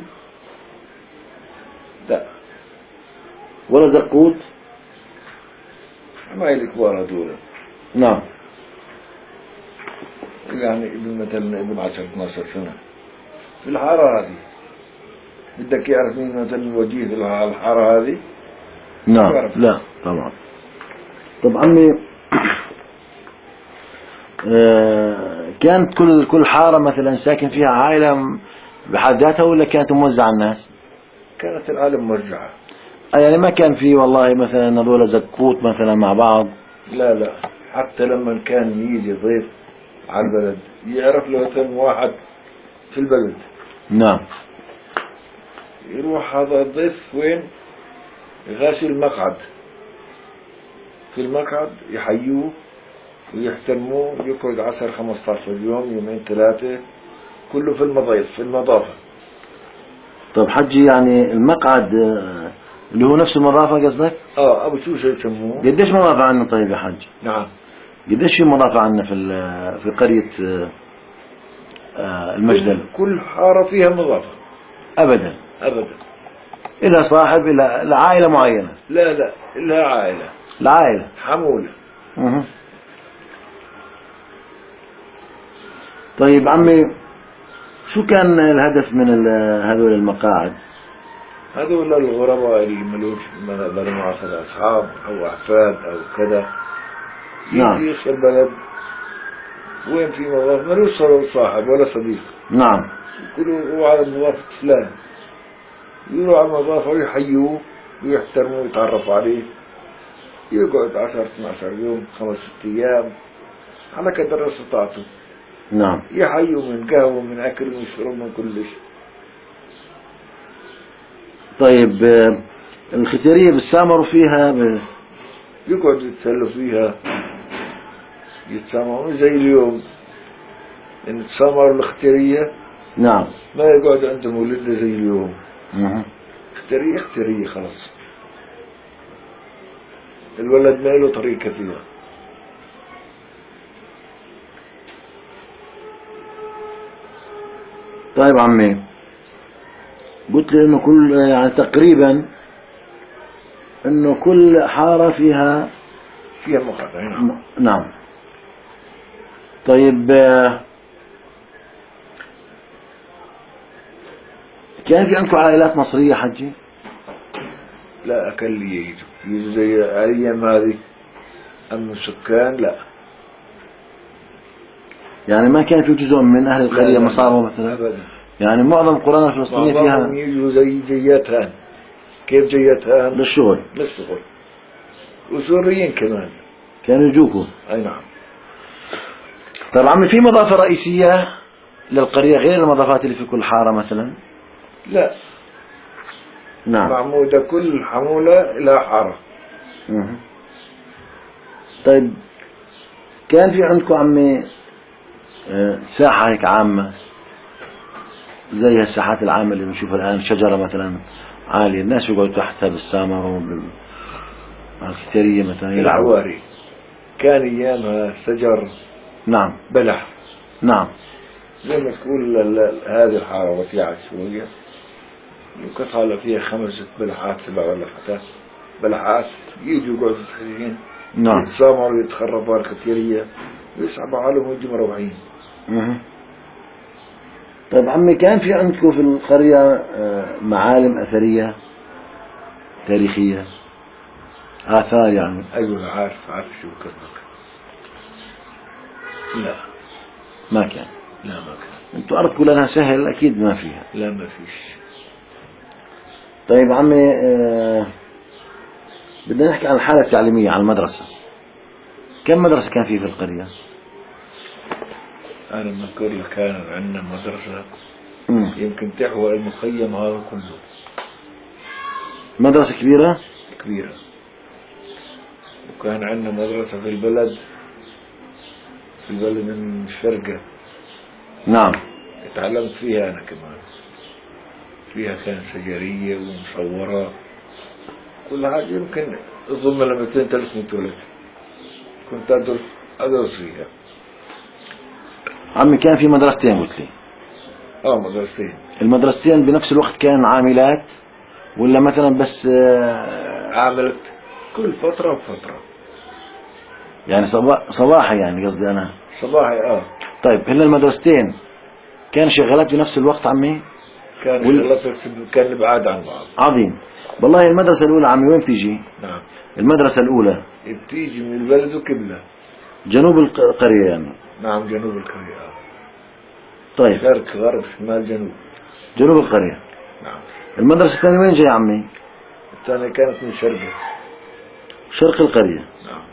[SPEAKER 2] لا.
[SPEAKER 1] ولا زقوت؟
[SPEAKER 2] ما الكبار هذول.
[SPEAKER 1] نعم.
[SPEAKER 2] يعني ابن مثلا ابن 10-12 سنة في الحارة هذه. بدك يعرف مين مثلا وجيه في الحارة هذه؟
[SPEAKER 1] نعم. لا طبعا. طب عمي كانت كل حارة مثلا ساكن فيها عائلة بحد ذاتها ولا كانت موزعة على الناس؟
[SPEAKER 2] كانت العالم موزعة.
[SPEAKER 1] يعني ما كان في والله مثلا هذول زكوت مثلا مع بعض؟
[SPEAKER 2] لا، حتى لما كان يجي ضيف على البلد يعرف له مثلا واحد في البلد.
[SPEAKER 1] نعم.
[SPEAKER 2] يروح هذا الضيف وين؟ يغاسل المقعد، في المقعد يحيوه ويحترموه، يقعد 10-15 يوم، يومين 3 كله في المضيف في النظافة.
[SPEAKER 1] طب حجي يعني المقعد اللي هو نفس المضافة قصدك؟
[SPEAKER 2] أبو شوشة يسموه.
[SPEAKER 1] قديش مضافة عندنا طيب يا حج؟
[SPEAKER 2] نعم.
[SPEAKER 1] قديش في مضافة عندنا في قرية المجدل؟
[SPEAKER 2] كل حارة فيها مضافة.
[SPEAKER 1] أبدا. إلى صاحب إلى عائلة معينة؟
[SPEAKER 2] لا، إلا عائلة.
[SPEAKER 1] العائلة
[SPEAKER 2] حمولة.
[SPEAKER 1] طيب عمي شو كان الهدف من هذول المقاعد؟
[SPEAKER 2] هذول الغرباء اللي ملوش مثلا معصب أصحاب أو أحفاد أو كذا،
[SPEAKER 1] نعم.
[SPEAKER 2] يجي البلد وين في موظف ملوش صاحب ولا صديق،
[SPEAKER 1] نعم.
[SPEAKER 2] يقولوا على موظف فلان، يروح على الموظف ويحيوه ويحترموه ويتعرفوا عليه، يقعد 10-12 يوم 5-6 أيام على قدر استطاعته.
[SPEAKER 1] نعم.
[SPEAKER 2] يحيوا من قهوة من أكل من شرب من كل شيء.
[SPEAKER 1] طيب الختيرية بالسامروا فيها
[SPEAKER 2] يقعدوا يتسلوا فيها، يتسامروا زي اليوم إن تسامروا الاختيارية.
[SPEAKER 1] نعم.
[SPEAKER 2] ما يقعد عندهم ولد زي اليوم. اختيارية اختيارية خلاص، الولد ما له طريقة فيها.
[SPEAKER 1] طيب عمي، قلت لي انه كل يعني تقريبا انه كل حارة فيها
[SPEAKER 2] مقاطع. نعم.
[SPEAKER 1] نعم. طيب كان في عندكم عائلات مصرية حجي؟
[SPEAKER 2] لا أكل يجوا زي الأيام هذه، أما السكان لا.
[SPEAKER 1] يعني ما كان في جزء من أهل القرية مصاروا مثلا؟
[SPEAKER 2] أبدا.
[SPEAKER 1] يعني معظم القرى الفلسطينية فيها
[SPEAKER 2] يجوا زي جيتان. كيف جيتان؟
[SPEAKER 1] للشغل.
[SPEAKER 2] وسوريين كمان
[SPEAKER 1] كانوا يجوكوا.
[SPEAKER 2] أي نعم.
[SPEAKER 1] طيب عمي، في مضافة رئيسية للقرية غير المضافات اللي في كل حارة مثلا؟
[SPEAKER 2] لا.
[SPEAKER 1] نعم.
[SPEAKER 2] معمودة كل حمولة إلى حارة.
[SPEAKER 1] طيب كان في عندكم عمي ساحة هيك عامة زي الساحات العامة اللي بنشوفها الآن، شجرة مثلا عالية الناس يقعدوا تحتها بالسامر والكتيرية مثلا يلعبوا؟
[SPEAKER 2] العواري كان أيامها شجر.
[SPEAKER 1] نعم.
[SPEAKER 2] بلح.
[SPEAKER 1] نعم.
[SPEAKER 2] زي ما تقول هذه الحارة وسيعة شوية، يقطع فيها 5-6 بلحات 7 بلحات يجوا يقعدوا تحتين.
[SPEAKER 1] نعم.
[SPEAKER 2] يتسامروا ويتخربوا الكتيرية ويسحبوا عليهم ويجوا مروحين.
[SPEAKER 1] طيب عمي، كان في عندكم في القرية معالم أثرية تاريخية، آثار يعني؟
[SPEAKER 2] أيوة عارف شو قصدك. لا
[SPEAKER 1] ما كان.
[SPEAKER 2] لا ما كان.
[SPEAKER 1] انتوا أرضكم لنا سهل أكيد ما فيها.
[SPEAKER 2] لا ما فيش.
[SPEAKER 1] طيب عمي بدنا نحكي عن الحالة التعليمية، عن المدرسة. كم مدرسة كان في القرية؟
[SPEAKER 2] أنا بذكر لك كان عندنا مدرسة يمكن تحوى المخيم هذا كله.
[SPEAKER 1] مدرسة كبيرة؟
[SPEAKER 2] كبيرة. وكان عندنا مدرسة في البلد من الشرقة.
[SPEAKER 1] نعم.
[SPEAKER 2] تعلمت فيها أنا كمان. فيها كان شجرية ومصورة، كل حاجة يمكن أظن لما 2-3 متولد كنت أدرس فيها.
[SPEAKER 1] عمي كان في مدرستين قلت لي؟
[SPEAKER 2] مدرستين.
[SPEAKER 1] المدرستين بنفس الوقت كان عاملات ولا مثلا بس
[SPEAKER 2] عاملت كل فترة وفترة؟
[SPEAKER 1] يعني صباحي يعني قصدي أنا.
[SPEAKER 2] صباحي.
[SPEAKER 1] طيب هن المدرستين كان شغالات بنفس الوقت عمي؟
[SPEAKER 2] كان شغالات كان بعاد عن بعض.
[SPEAKER 1] عظيم. والله المدرسة الأولى عمي وين تيجي؟
[SPEAKER 2] نعم.
[SPEAKER 1] المدرسة الأولى
[SPEAKER 2] بتيجي من البلد وقبلة.
[SPEAKER 1] جنوب القرية يعني؟
[SPEAKER 2] نعم جنوب القرية.
[SPEAKER 1] طيب.
[SPEAKER 2] شرق غرب شمال جنوب.
[SPEAKER 1] جنوب القرية.
[SPEAKER 2] نعم.
[SPEAKER 1] المدرسة الثانية وين جاي عمي؟
[SPEAKER 2] الثانية كانت من
[SPEAKER 1] شرق القرية.
[SPEAKER 2] نعم.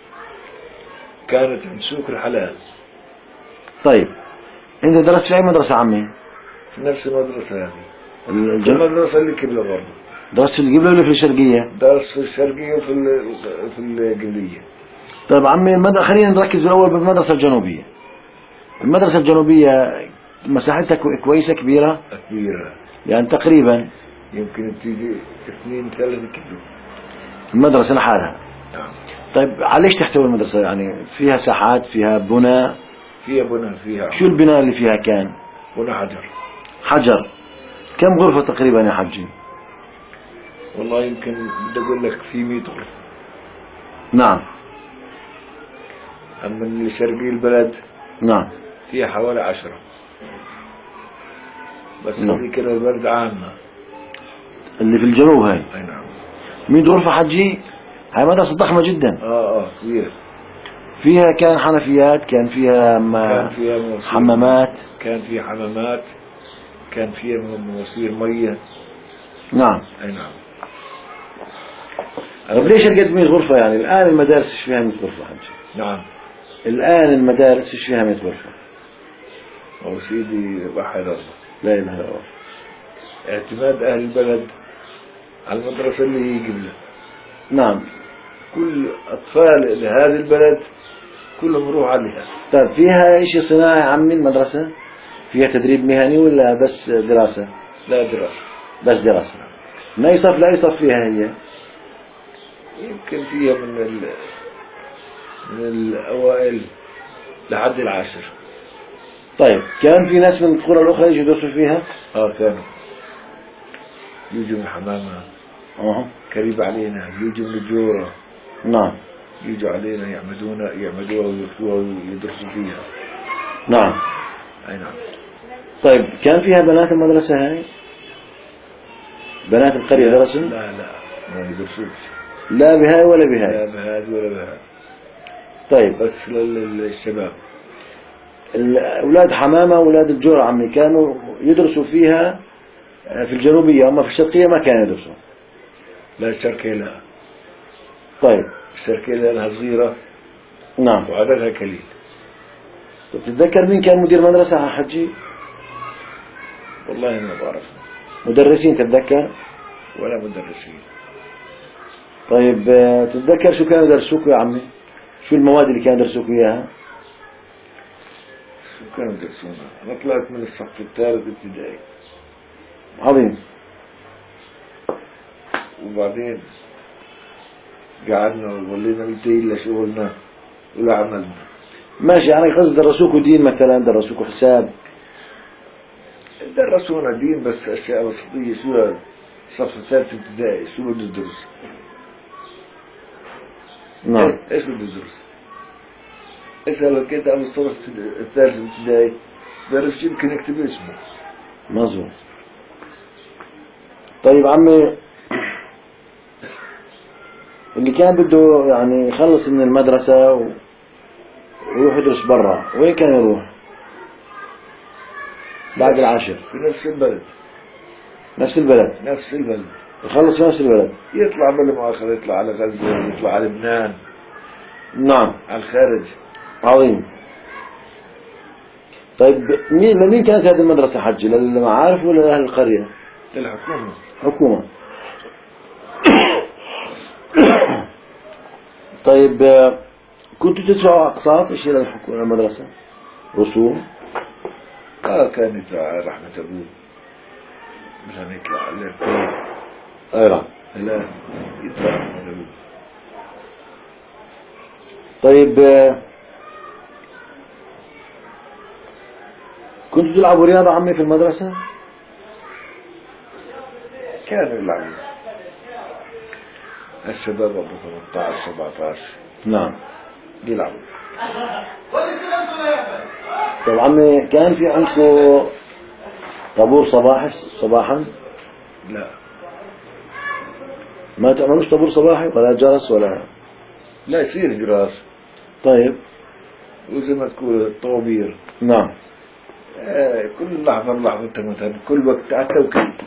[SPEAKER 2] كانت من سوق الحلال.
[SPEAKER 1] طيب انت درست في اي مدرسة عمي؟
[SPEAKER 2] في نفس المدرسة هذه. المدرسة اللي قبلة برضه.
[SPEAKER 1] درست في القبلة ولا في الشرقية؟
[SPEAKER 2] درست في الشرقية وفي في القبلية.
[SPEAKER 1] طيب عمي خلينا نركز الأول بالمدرسة الجنوبية. المدرسة الجنوبية مساحتها كويسة كبيرة؟
[SPEAKER 2] كبيرة
[SPEAKER 1] يعني تقريبا
[SPEAKER 2] يمكن تيجي 2-3 كيلو
[SPEAKER 1] المدرسة لحالها.
[SPEAKER 2] نعم.
[SPEAKER 1] طيب عليش تحتوي المدرسة؟ يعني فيها ساحات، فيها بناء؟
[SPEAKER 2] فيها.
[SPEAKER 1] شو البناء اللي فيها كان؟
[SPEAKER 2] بناء
[SPEAKER 1] حجر. كم غرفة تقريبا يا حجي؟
[SPEAKER 2] والله يمكن بدي أقول لك في 100 غرفة.
[SPEAKER 1] نعم.
[SPEAKER 2] أما اللي شرقي البلد
[SPEAKER 1] نعم
[SPEAKER 2] فيها حوالي 10. بس
[SPEAKER 1] نعم.
[SPEAKER 2] هذيك البلد عامة.
[SPEAKER 1] اللي في الجنوب هاي
[SPEAKER 2] أي نعم.
[SPEAKER 1] 100 غرفة حجي. هاي مدرسة ضخمة جدا.
[SPEAKER 2] كبير.
[SPEAKER 1] فيها كان حنفيات، كان فيها
[SPEAKER 2] كان فيها مواسير،
[SPEAKER 1] حمامات.
[SPEAKER 2] كان فيها حمامات، كان فيها مواسير مية.
[SPEAKER 1] نعم.
[SPEAKER 2] أي نعم.
[SPEAKER 1] طيب ليش قد 100 غرفة؟ يعني الآن المدارس ايش فيها 100 غرفة حجي؟
[SPEAKER 2] نعم.
[SPEAKER 1] الآن المدارس ايش فيها 100 غرفة؟
[SPEAKER 2] أو سيدي وحد الله.
[SPEAKER 1] لا إله إلا الله.
[SPEAKER 2] اعتماد أهل البلد على المدرسة اللي هي قبله.
[SPEAKER 1] نعم.
[SPEAKER 2] كل أطفال هذه البلد كلهم يروح عليها.
[SPEAKER 1] طيب فيها شيء صناعي عمي المدرسة؟ فيها تدريب مهني ولا بس دراسة؟
[SPEAKER 2] لا دراسة.
[SPEAKER 1] بس دراسة. من أي صف لأي صف فيها هي؟
[SPEAKER 2] يمكن فيها من الأوائل لحد العاشر.
[SPEAKER 1] طيب كان في ناس من القرى الأخرى يجوا يدرسوا فيها؟
[SPEAKER 2] كانوا يجوا من حمامة قريب علينا، يجوا من الجورة.
[SPEAKER 1] نعم.
[SPEAKER 2] يجوا علينا يعمدوها ويكتبوها ويدرسوا فيها.
[SPEAKER 1] نعم.
[SPEAKER 2] أي نعم.
[SPEAKER 1] طيب كان فيها بنات المدرسة هاي؟ بنات القرية درسوا؟
[SPEAKER 2] لا ما يدرسوش.
[SPEAKER 1] لا بهاي ولا بهاي؟
[SPEAKER 2] لا بهذه ولا بهذه.
[SPEAKER 1] طيب
[SPEAKER 2] بس للشباب.
[SPEAKER 1] أولاد حمامة وأولاد الجورة عمي كانوا يدرسوا فيها في الجنوبية، أما في الشرقية ما كانوا يدرسوا.
[SPEAKER 2] لا الشرقية لا.
[SPEAKER 1] طيب
[SPEAKER 2] الشرقية لها صغيرة.
[SPEAKER 1] نعم.
[SPEAKER 2] وعددها قليل.
[SPEAKER 1] طيب تتذكر مين كان مدير مدرسة حجي؟
[SPEAKER 2] والله ما بعرف.
[SPEAKER 1] مدرسين تتذكر؟
[SPEAKER 2] ولا مدرسين.
[SPEAKER 1] طيب تتذكر شو كانوا يدرسوكوا يا عمي؟ شو المواد اللي كانوا يدرسوكوا إياها؟
[SPEAKER 2] شو كانوا يدرسونا؟ أنا طلعت من الصف الثالث ابتدائي.
[SPEAKER 1] عظيم.
[SPEAKER 2] وبعدين قعدنا وولينا ننتهي لشغلنا ولا عملنا.
[SPEAKER 1] ماشي، يعني قصد درسوكوا دين مثلا، درسوكوا حساب؟
[SPEAKER 2] درسونا دين بس أشياء وسطية. شو الصف الثالث ابتدائي شو بده يدرس؟
[SPEAKER 1] نعم.
[SPEAKER 2] ايش بده يدرس؟ اسأل كده عن الصف الثالث ابتدائي درس يمكن يكتب اسمه.
[SPEAKER 1] مظبوط. طيب عمي، اللي كان بده يعني يخلص من المدرسة ويروح يدرس برا، وين كان يروح بعد العاشر؟
[SPEAKER 2] في نفس البلد.
[SPEAKER 1] نفس البلد.
[SPEAKER 2] نفس البلد.
[SPEAKER 1] يخلص في نفس البلد.
[SPEAKER 2] يطلع بلا مؤاخذة، يطلع على غزة، يطلع على لبنان.
[SPEAKER 1] نعم.
[SPEAKER 2] على الخارج.
[SPEAKER 1] عظيم. طيب لمين كانت هذه المدرسة حجي؟ للمعارف ولا لأهل القرية؟
[SPEAKER 2] للحكومة.
[SPEAKER 1] حكومة. طيب كنتوا تدفعوا أقساط إيش للحكومة المدرسة؟ رسوم؟
[SPEAKER 2] كان يدفع رحمة أبوه مشان يطلع الارتباط.
[SPEAKER 1] أيوة.
[SPEAKER 2] لا يدفع رحمة أبوه.
[SPEAKER 1] طيب كنتوا تلعبوا رياضة عمي في المدرسة؟
[SPEAKER 2] كانوا يلعبوا الشباب أبو 18 17.
[SPEAKER 1] نعم.
[SPEAKER 2] يلعبوا.
[SPEAKER 1] طيب عمي، كان في عندكم طابور صباحا؟
[SPEAKER 2] لا
[SPEAKER 1] ما تعملوش طابور صباحي ولا جرس ولا؟
[SPEAKER 2] لا يصير جراس.
[SPEAKER 1] طيب.
[SPEAKER 2] وزي ما تقول الطوابير.
[SPEAKER 1] نعم.
[SPEAKER 2] كل لحظة مثلا كل وقت على التوقيت.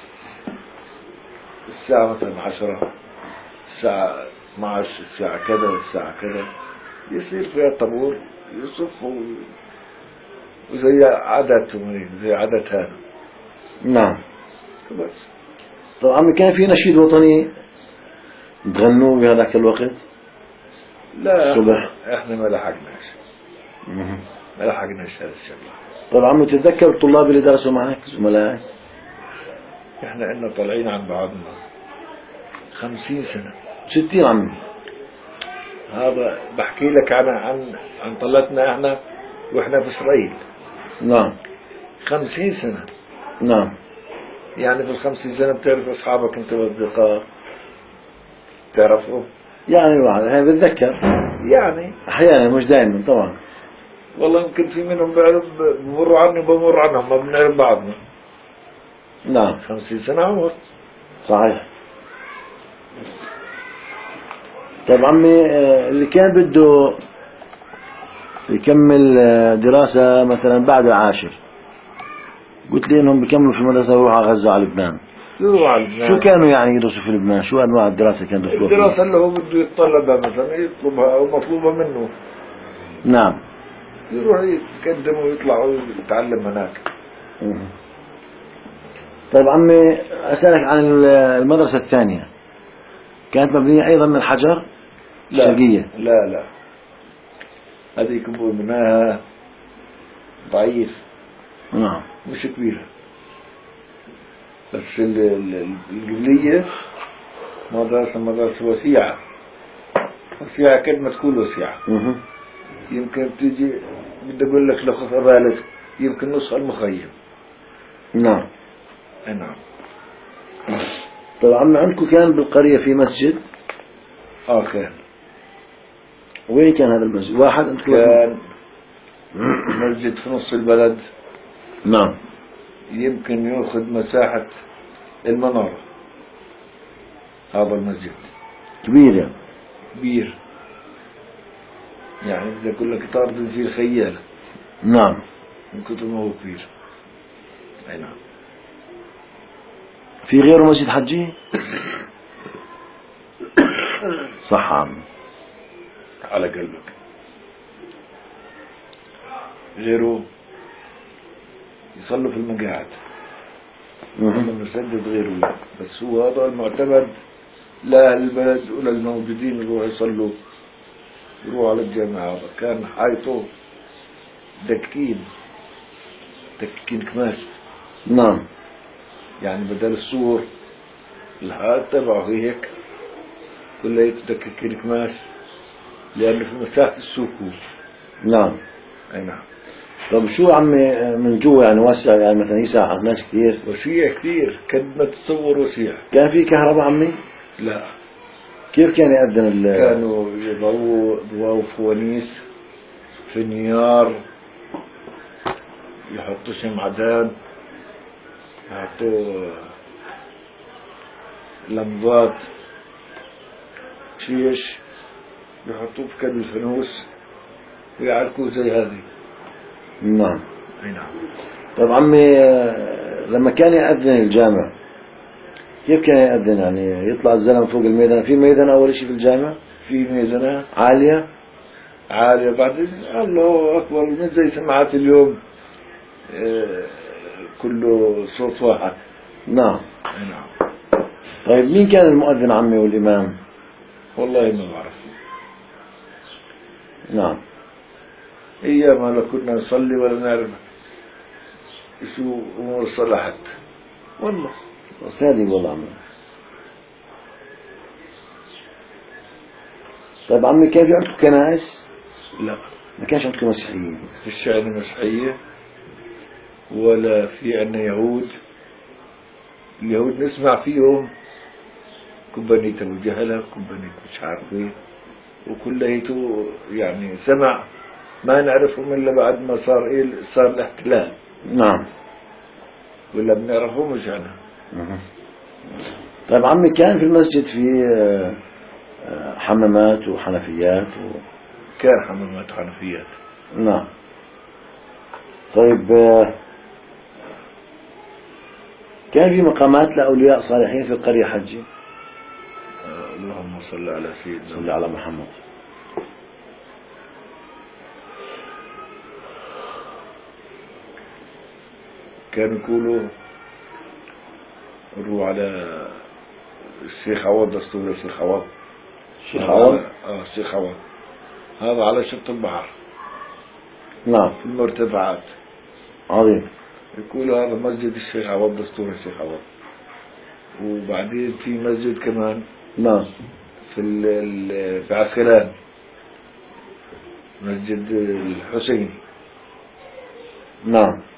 [SPEAKER 2] الساعة مثلا 10، الساعة 12، الساعة كذا، الساعة كذا يصير فيها طابور يصفوا وزي عاداتهم، زي عادات هذا.
[SPEAKER 1] نعم.
[SPEAKER 2] بس.
[SPEAKER 1] طب عمي، كان في نشيد وطني تغنوا بهذاك الوقت؟
[SPEAKER 2] لا
[SPEAKER 1] الصبح.
[SPEAKER 2] احنا ما لحقناش. ما لحقناش هذا الشغله.
[SPEAKER 1] طب عمي، تتذكر الطلاب اللي درسوا معك زملائك؟
[SPEAKER 2] احنا عندنا طالعين عن بعضنا 50 سنة.
[SPEAKER 1] 60 عمي.
[SPEAKER 2] هذا بحكي لك عن طلتنا احنا واحنا في اسرائيل.
[SPEAKER 1] نعم.
[SPEAKER 2] 50 سنة.
[SPEAKER 1] نعم.
[SPEAKER 2] يعني في ال50 سنة بتعرف اصحابك انت واصدقائك تعرفوا؟
[SPEAKER 1] يعني الواحد هي بتذكر
[SPEAKER 2] يعني
[SPEAKER 1] احيانا، مش دائما طبعا.
[SPEAKER 2] والله يمكن في منهم بمروا عني وبمر عنهم، ما بنعرف بعضنا.
[SPEAKER 1] نعم
[SPEAKER 2] 50 سنة عمر.
[SPEAKER 1] صحيح. طيب عمي اللي كان بده يكمل دراسة مثلا بعد العاشر، قلت لي انهم بيكملوا في المدرسة ويروحوا على غزة على لبنان، شو كانوا يعني يدرسوا في لبنان؟ شو انواع الدراسة كانوا يدرسوها؟
[SPEAKER 2] الدراسة اللي هو بده يتطلبها مثلا يطلبها او مطلوبة منه.
[SPEAKER 1] نعم.
[SPEAKER 2] يروح يتقدم ويطلع ويتعلم هناك.
[SPEAKER 1] طيب عمي أسألك عن المدرسة الثانية، كانت مبنية أيضا من حجر؟
[SPEAKER 2] لا
[SPEAKER 1] شرقية؟
[SPEAKER 2] لا هذيك بناها ضعيف.
[SPEAKER 1] نعم.
[SPEAKER 2] مش كبيرة، بس القبلية مدرسة وسيعة قد ما تكون وسيعة. يمكن تيجي بدي أقول لك لخص بالك يمكن نص المخيم.
[SPEAKER 1] نعم.
[SPEAKER 2] نعم.
[SPEAKER 1] طبعا عندكم كان بالقرية في مسجد؟
[SPEAKER 2] كان.
[SPEAKER 1] وين كان هذا المسجد؟ واحد عندكم؟
[SPEAKER 2] كان مسجد في نص البلد.
[SPEAKER 1] نعم.
[SPEAKER 2] يمكن يأخذ مساحة المنارة. هذا المسجد
[SPEAKER 1] كبير يعني؟
[SPEAKER 2] كبير، يعني بدي أقول لك طارد فيه الخيالة.
[SPEAKER 1] نعم.
[SPEAKER 2] من كتر ما هو كبير. أي نعم.
[SPEAKER 1] في غيره مسجد حجي؟ صح عم.
[SPEAKER 2] على قلبك. غيره يصلوا في المقاعد. أما المسجد غيره لا، بس هو هذا المعتمد لا البلد ولا الموجودين يروحوا يصلوا، يروحوا على الجامعة. هذا كان حيثه دكين كماس.
[SPEAKER 1] نعم.
[SPEAKER 2] يعني بدل السور الحال تبعه هيك كله يتدككين كماس، لأنه في مساحة السكوت.
[SPEAKER 1] نعم.
[SPEAKER 2] أي نعم.
[SPEAKER 1] طب شو عمي من جوا يعني واسع، يعني مثلا يسع ناس كثير؟
[SPEAKER 2] وسيع كثير قد ما تتصور وسيع.
[SPEAKER 1] كان في كهرباء عمي؟
[SPEAKER 2] لا.
[SPEAKER 1] كيف كان يأذن
[SPEAKER 2] كانوا يضووا فوانيس في نيار، يحطوا شمعدان، يحطوا لمبات شيش، يحطوه في كد الفانوس ويعركوا زي هذه.
[SPEAKER 1] نعم.
[SPEAKER 2] أي نعم.
[SPEAKER 1] طيب عمي لما كان يأذن الجامع كيف كان يأذن؟ يعني يطلع الزلمة فوق الميدان، في ميدان أول شيء في الجامع؟
[SPEAKER 2] في ميزانات
[SPEAKER 1] عالية؟
[SPEAKER 2] بعدين الله أكبر من زي سماعات اليوم، كله صوت واحد.
[SPEAKER 1] نعم.
[SPEAKER 2] أي نعم.
[SPEAKER 1] طيب مين كان المؤذن عمي والإمام؟
[SPEAKER 2] والله ما بعرف.
[SPEAKER 1] نعم.
[SPEAKER 2] أيام لا كنا نصلي ولا نعرف شو أمور صلحت والله.
[SPEAKER 1] صادق والله عمي. طيب عمي كان في عندكم كنائس؟
[SPEAKER 2] لا،
[SPEAKER 1] ما كانش عندكم مسيحيين؟
[SPEAKER 2] في الشعر مسيحية ولا في عنا يهود. اليهود نسمع فيهم كوبانية أبو جهلة، كوبانية مش عارف ايه، وكليته يعني سمع ما نعرفهم إلا بعد ما صار الاحتلال.
[SPEAKER 1] نعم.
[SPEAKER 2] ولا بنعرفهمش أنا.
[SPEAKER 1] طيب عمي كان في المسجد في حمامات وحنفيات
[SPEAKER 2] كان حمامات وحنفيات.
[SPEAKER 1] نعم. طيب كان في مقامات لأولياء صالحين في القرية حجي؟
[SPEAKER 2] اللهم صل على سيدنا،
[SPEAKER 1] صل على محمد.
[SPEAKER 2] كانوا يقولوا روح على الشيخ عوض دستور. الشيخ عوض.
[SPEAKER 1] الشيخ عوض؟
[SPEAKER 2] الشيخ عوض هذا على شط البحر.
[SPEAKER 1] نعم.
[SPEAKER 2] في المرتفعات.
[SPEAKER 1] عظيم.
[SPEAKER 2] يقولوا هذا مسجد الشيخ عوض دستور الشيخ عوض. وبعدين في مسجد كمان.
[SPEAKER 1] نعم.
[SPEAKER 2] في عسقلان مسجد الحسين.
[SPEAKER 1] نعم.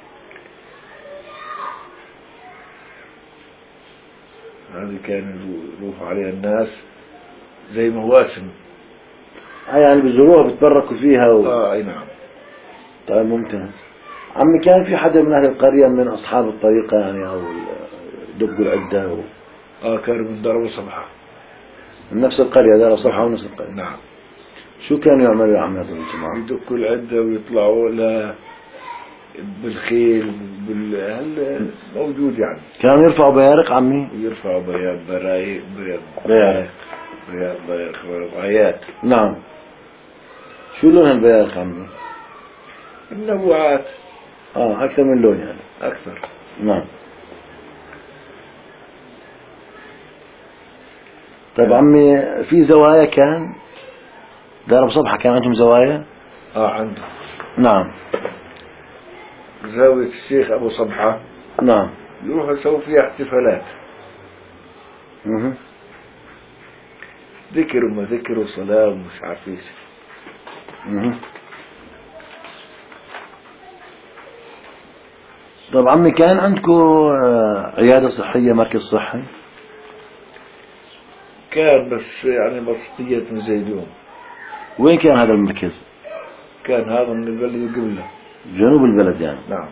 [SPEAKER 2] هذه كان يروح عليها الناس زي مواسم.
[SPEAKER 1] يعني بزوروها بتبركوا فيها
[SPEAKER 2] اي نعم.
[SPEAKER 1] طيب ممتاز. عمي كان في حدا من أهل القرية من أصحاب الطريقة يعني أو دقوا العدة
[SPEAKER 2] كان من دار أبو صبحة.
[SPEAKER 1] من نفس القرية دار صبحة ونفس القرية.
[SPEAKER 2] نعم.
[SPEAKER 1] شو كانوا يعملوا يا عمي هذول الجماعة؟
[SPEAKER 2] يدقوا العدة ويطلعوا بالخيل موجود يعني.
[SPEAKER 1] كانوا يرفعوا بيارق عمي؟
[SPEAKER 2] يرفعوا برايق رايات.
[SPEAKER 1] نعم. شو لون البيارق عمي؟
[SPEAKER 2] النبوعات.
[SPEAKER 1] أكثر من لون يعني.
[SPEAKER 2] أكثر.
[SPEAKER 1] نعم. طيب عمي في زوايا كان دار أبو صبحة كان عندهم زوايا؟
[SPEAKER 2] عندهم.
[SPEAKER 1] نعم.
[SPEAKER 2] زاوية الشيخ أبو صبحة.
[SPEAKER 1] نعم.
[SPEAKER 2] يروحوا يسووا فيها احتفالات. ذكر وما ذكر وصلاة ومش عارف ايش.
[SPEAKER 1] طيب عمي كان عندكم عيادة صحية مركز صحي؟
[SPEAKER 2] كان بس يعني بسيطية من زيدون.
[SPEAKER 1] وين كان هذا المركز؟
[SPEAKER 2] كان هذا من البلد قبله.
[SPEAKER 1] جنوب البلد يعني.
[SPEAKER 2] نعم.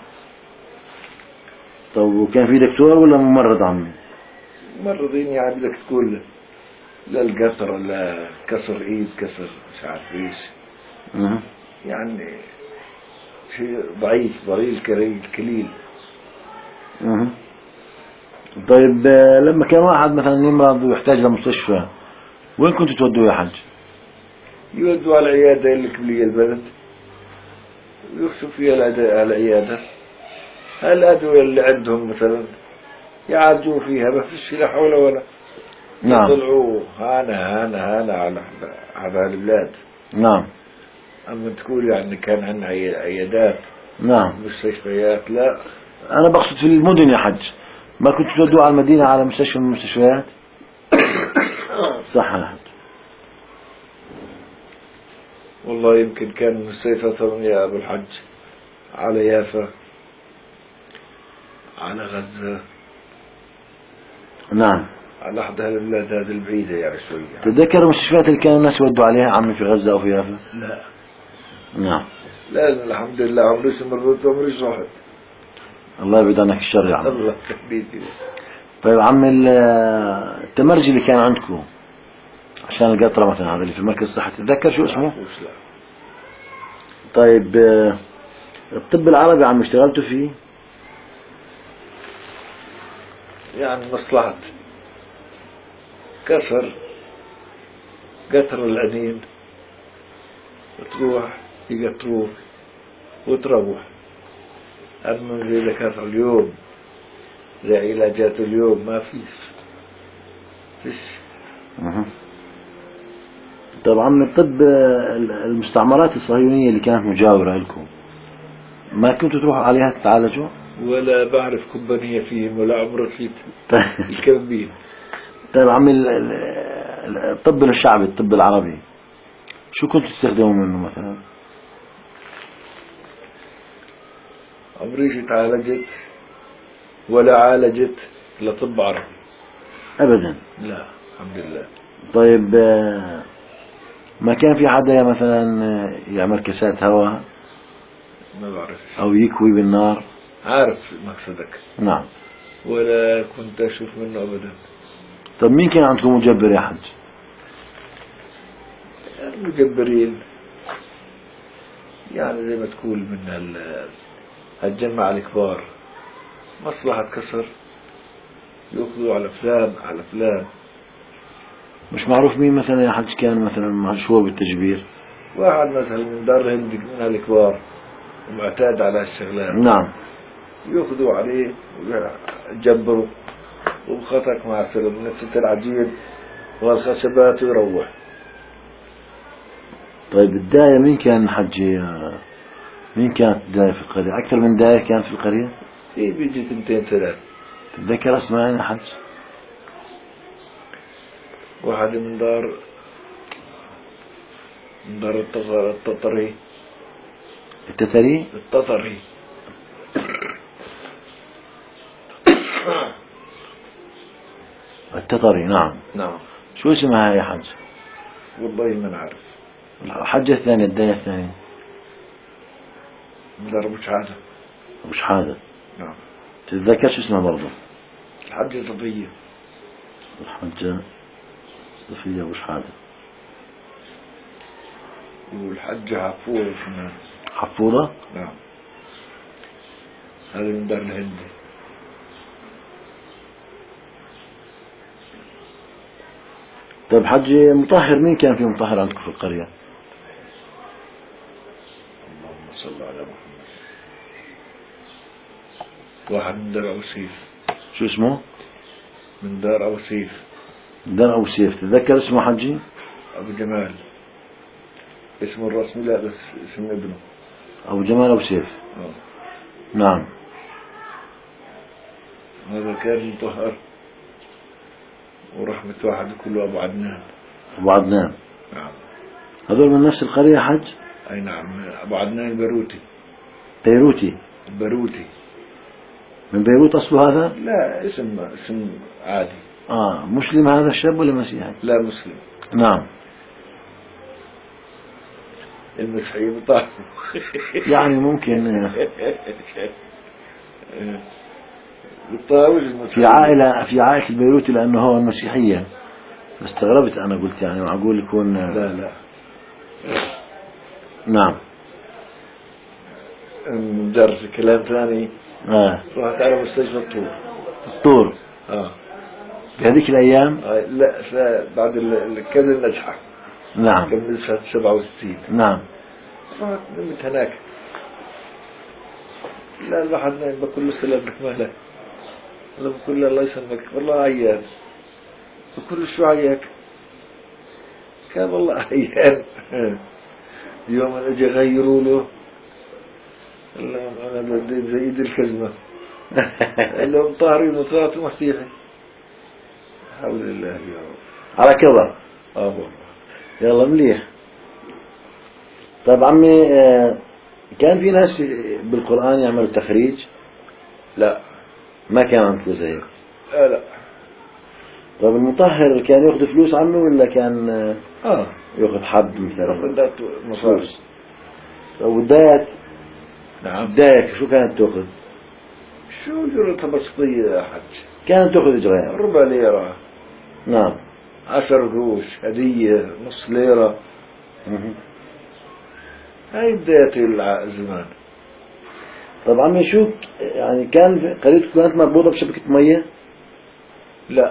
[SPEAKER 1] طيب وكان في دكتور ولا ممرض عمي؟
[SPEAKER 2] ممرضين يعني بدك تقول لا القطر لا كسر ايد كسر مش عارف ايش. يعني شيء ضعيف كليل.
[SPEAKER 1] طيب لما كان واحد مثلا يمرض ويحتاج لمستشفى وين كنتوا تودوه يا حج؟
[SPEAKER 2] يودوا على العيادة اللي قبلية البلد ويخشوا فيها العيادة. الأدوية اللي عندهم مثلا يعالجوا فيها ما فيش لا حول ولا.
[SPEAKER 1] نعم.
[SPEAKER 2] يطلعوا هانا على البلاد.
[SPEAKER 1] نعم.
[SPEAKER 2] أما تقول يعني كان عندنا عيادات.
[SPEAKER 1] نعم.
[SPEAKER 2] مستشفيات لا.
[SPEAKER 1] أنا بقصد في المدن يا حج، ما كنت تودوا على المدينة على مستشفى من المستشفيات؟ صح يا حج.
[SPEAKER 2] والله يمكن كان مسيطرة يا أبو الحج على يافا على غزة.
[SPEAKER 1] نعم.
[SPEAKER 2] على أحد البلاد هذه البعيدة يعني شوية.
[SPEAKER 1] تتذكر المستشفيات اللي كانوا الناس يودوا عليها عمي في غزة أو في يافا؟
[SPEAKER 2] لا.
[SPEAKER 1] نعم.
[SPEAKER 2] لا الحمد لله عمري مرضت عمري صحت.
[SPEAKER 1] الله يبعد عنك الشر يا عمي.
[SPEAKER 2] الله يخليك.
[SPEAKER 1] طيب عمي التمرجي اللي كان عندكم عشان القطرة مثلا هذا اللي في المركز الصحي تتذكر شو اسمه؟
[SPEAKER 2] لا.
[SPEAKER 1] طيب الطب العربي عم اشتغلتوا فيه؟
[SPEAKER 2] يعني مصلحة كسر قطر العنين تروح يقطروك وتروح. أما زي دكاترة اليوم زي علاجات اليوم ما فيش.
[SPEAKER 1] طبعا من الطب المستعمرات الصهيونية اللي كانت مجاورة لكم ما كنتوا تروحوا عليها تتعالجوا؟
[SPEAKER 2] ولا بعرف كومبانية فيهم ولا عمري فيت الكبير.
[SPEAKER 1] طيب عمي الطب الشعبي الطب العربي شو كنتوا تستخدموا منه مثلا؟
[SPEAKER 2] عمري تعالجت ولا عالجت لطب عربي
[SPEAKER 1] أبدا.
[SPEAKER 2] لا الحمد لله.
[SPEAKER 1] طيب ما كان في حدا مثلا يعمل كاسات هواء؟
[SPEAKER 2] ما بعرف.
[SPEAKER 1] أو يكوي بالنار؟
[SPEAKER 2] عارف مقصدك.
[SPEAKER 1] نعم.
[SPEAKER 2] ولا كنت أشوف منه أبدا.
[SPEAKER 1] طب مين كان عندكم مجبر يا حج؟
[SPEAKER 2] المجبرين يعني زي ما تقول من هالجماعة الكبار مصلحة كسر يأخذوا على فلان.
[SPEAKER 1] مش معروف مين مثلا يا حج كان مثلا مشهور بالتجبير؟
[SPEAKER 2] واحد مثلا من دار هند من الكبار ومعتاد على الشغلات.
[SPEAKER 1] نعم.
[SPEAKER 2] يأخذوا عليه ويجبروا وخطك مع السلم من ست العجين والخشبات ويروح.
[SPEAKER 1] طيب الداية مين كان حجي؟ مين كانت الداية في القرية؟ أكثر من داية كانت في القرية؟
[SPEAKER 2] إيه بيجي 2-3.
[SPEAKER 1] تتذكر أسماء يا حج؟
[SPEAKER 2] واحد من دار التطري.
[SPEAKER 1] التتري؟
[SPEAKER 2] التطري.
[SPEAKER 1] التطري. نعم. شو اسمها يا حج؟
[SPEAKER 2] والله ما نعرف.
[SPEAKER 1] الحجة الثانية الداية الثانية
[SPEAKER 2] من دار أبو شحاتة.
[SPEAKER 1] أبو شحادة.
[SPEAKER 2] نعم.
[SPEAKER 1] تتذكرش اسمها برضه؟
[SPEAKER 2] الحجة صفية.
[SPEAKER 1] الحجة صفية أبو شحادة.
[SPEAKER 2] والحجة حفورة كمان.
[SPEAKER 1] حفورة؟
[SPEAKER 2] نعم. هذا من دار الهندي.
[SPEAKER 1] طيب حجي مطهر، مين كان في مطهر عندكم في القرية؟
[SPEAKER 2] اللهم صل على محمد. واحد من دار أبو سيف.
[SPEAKER 1] شو اسمه؟
[SPEAKER 2] من دار أبو سيف.
[SPEAKER 1] دار أبو سيف. تتذكر اسمه حجي؟
[SPEAKER 2] أبو جمال. اسمه الرسمي لا، بس اسم ابنه
[SPEAKER 1] أبو جمال أبو سيف. نعم.
[SPEAKER 2] هذا كان مطهر، ورحمة واحد كله أبو عدنان.
[SPEAKER 1] أبو عدنان.
[SPEAKER 2] نعم.
[SPEAKER 1] هذول من نفس القرية حج؟
[SPEAKER 2] أي نعم. أبو عدنان البيروتي.
[SPEAKER 1] بيروتي.
[SPEAKER 2] البيروتي.
[SPEAKER 1] من بيروت أصله هذا؟
[SPEAKER 2] لا، اسم عادي.
[SPEAKER 1] مسلم هذا الشاب ولا مسيحي؟
[SPEAKER 2] لا، مسلم.
[SPEAKER 1] نعم.
[SPEAKER 2] المسيحي بطاقه.
[SPEAKER 1] يعني ممكن في عائلة البيروتي، لأنه هو المسيحية. استغربت أنا، قلت يعني معقول يكون.
[SPEAKER 2] لا.
[SPEAKER 1] نعم.
[SPEAKER 2] درس كلام ثاني. رحت على مستشفى
[SPEAKER 1] الطور. في هذيك الأيام.
[SPEAKER 2] لا، بعد كذا النجحة.
[SPEAKER 1] نعم.
[SPEAKER 2] كملت سنة 67.
[SPEAKER 1] نعم.
[SPEAKER 2] رحت نمت هناك. لا، الواحد نايم بقول له سلام لك مالك. أنا بقول له الله يسلمك، والله عيان. بقول له شو عياك؟ كان والله عيان. يوم اجى غيروا له، قال لهم انا بدي زيد الكلمة. قال لهم طاهرين وطلعت مسيحي. حول الله يا رب.
[SPEAKER 1] على كبر.
[SPEAKER 2] والله.
[SPEAKER 1] يلا مليح. طيب عمي، كان في ناس بالقرآن يعملوا تخريج؟
[SPEAKER 2] لا،
[SPEAKER 1] ما كان عندكم زي؟
[SPEAKER 2] لا.
[SPEAKER 1] طيب المطهر كان ياخذ فلوس عنه ولا كان ياخذ حد مثلا؟
[SPEAKER 2] بدأت مصاري.
[SPEAKER 1] طيب والداية؟
[SPEAKER 2] نعم.
[SPEAKER 1] الداية شو كانت تاخذ؟
[SPEAKER 2] شو جرتها بسيطية يا حج؟
[SPEAKER 1] كانت تاخذ اجرين.
[SPEAKER 2] ربع ليرة.
[SPEAKER 1] نعم.
[SPEAKER 2] 10 قروش هدية، نص ليرة. هاي بداية الزمان.
[SPEAKER 1] طب عمي شو يعني كان قريتكم كانت مربوطة بشبكة مية؟
[SPEAKER 2] لا.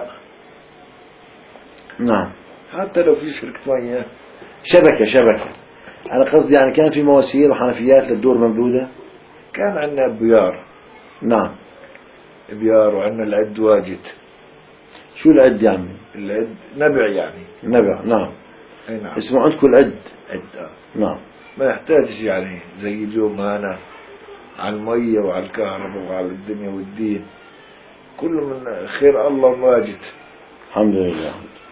[SPEAKER 1] نعم.
[SPEAKER 2] حتى لو في شركة مية.
[SPEAKER 1] شبكة. أنا قصدي يعني كان في مواسير وحنفيات للدور ممدودة؟
[SPEAKER 2] كان عندنا بيار.
[SPEAKER 1] نعم.
[SPEAKER 2] بيار، وعندنا العد واجد.
[SPEAKER 1] شو العد يعني؟
[SPEAKER 2] العد نبع يعني.
[SPEAKER 1] نبع. نعم.
[SPEAKER 2] أي نعم.
[SPEAKER 1] اسمه عندكم العد.
[SPEAKER 2] عد.
[SPEAKER 1] نعم.
[SPEAKER 2] ما يحتاجش يعني زي اليوم أنا على المية وعلى الكهرباء وعلى الدنيا والدين، كله من خير الله واجد.
[SPEAKER 1] الحمد لله.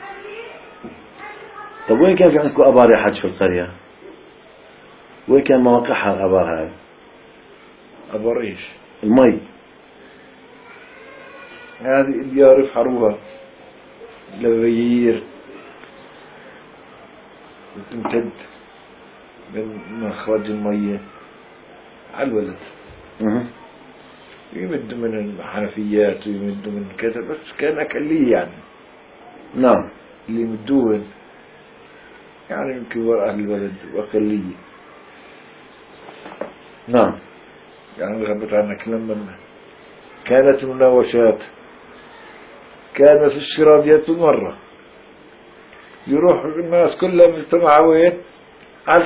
[SPEAKER 1] طب وين كان في عندكم أبار يا حج في القرية؟ وين كان مواقعها الأبار هاي؟
[SPEAKER 2] أبار إيش؟
[SPEAKER 1] المي.
[SPEAKER 2] هذه البيار يفحروها لبيير وتمتد من مخرج المية على الولد. يمد من الحنفيات ويمد من كذا، بس كان أكلية يعني.
[SPEAKER 1] نعم.
[SPEAKER 2] اللي يمدوهن يعني كبار أهل البلد وأقلية.
[SPEAKER 1] نعم.
[SPEAKER 2] يعني غبت عنك لما كانت مناوشات، كان في الشرابيات مرة يروح الناس كلها مجتمعة وين؟ على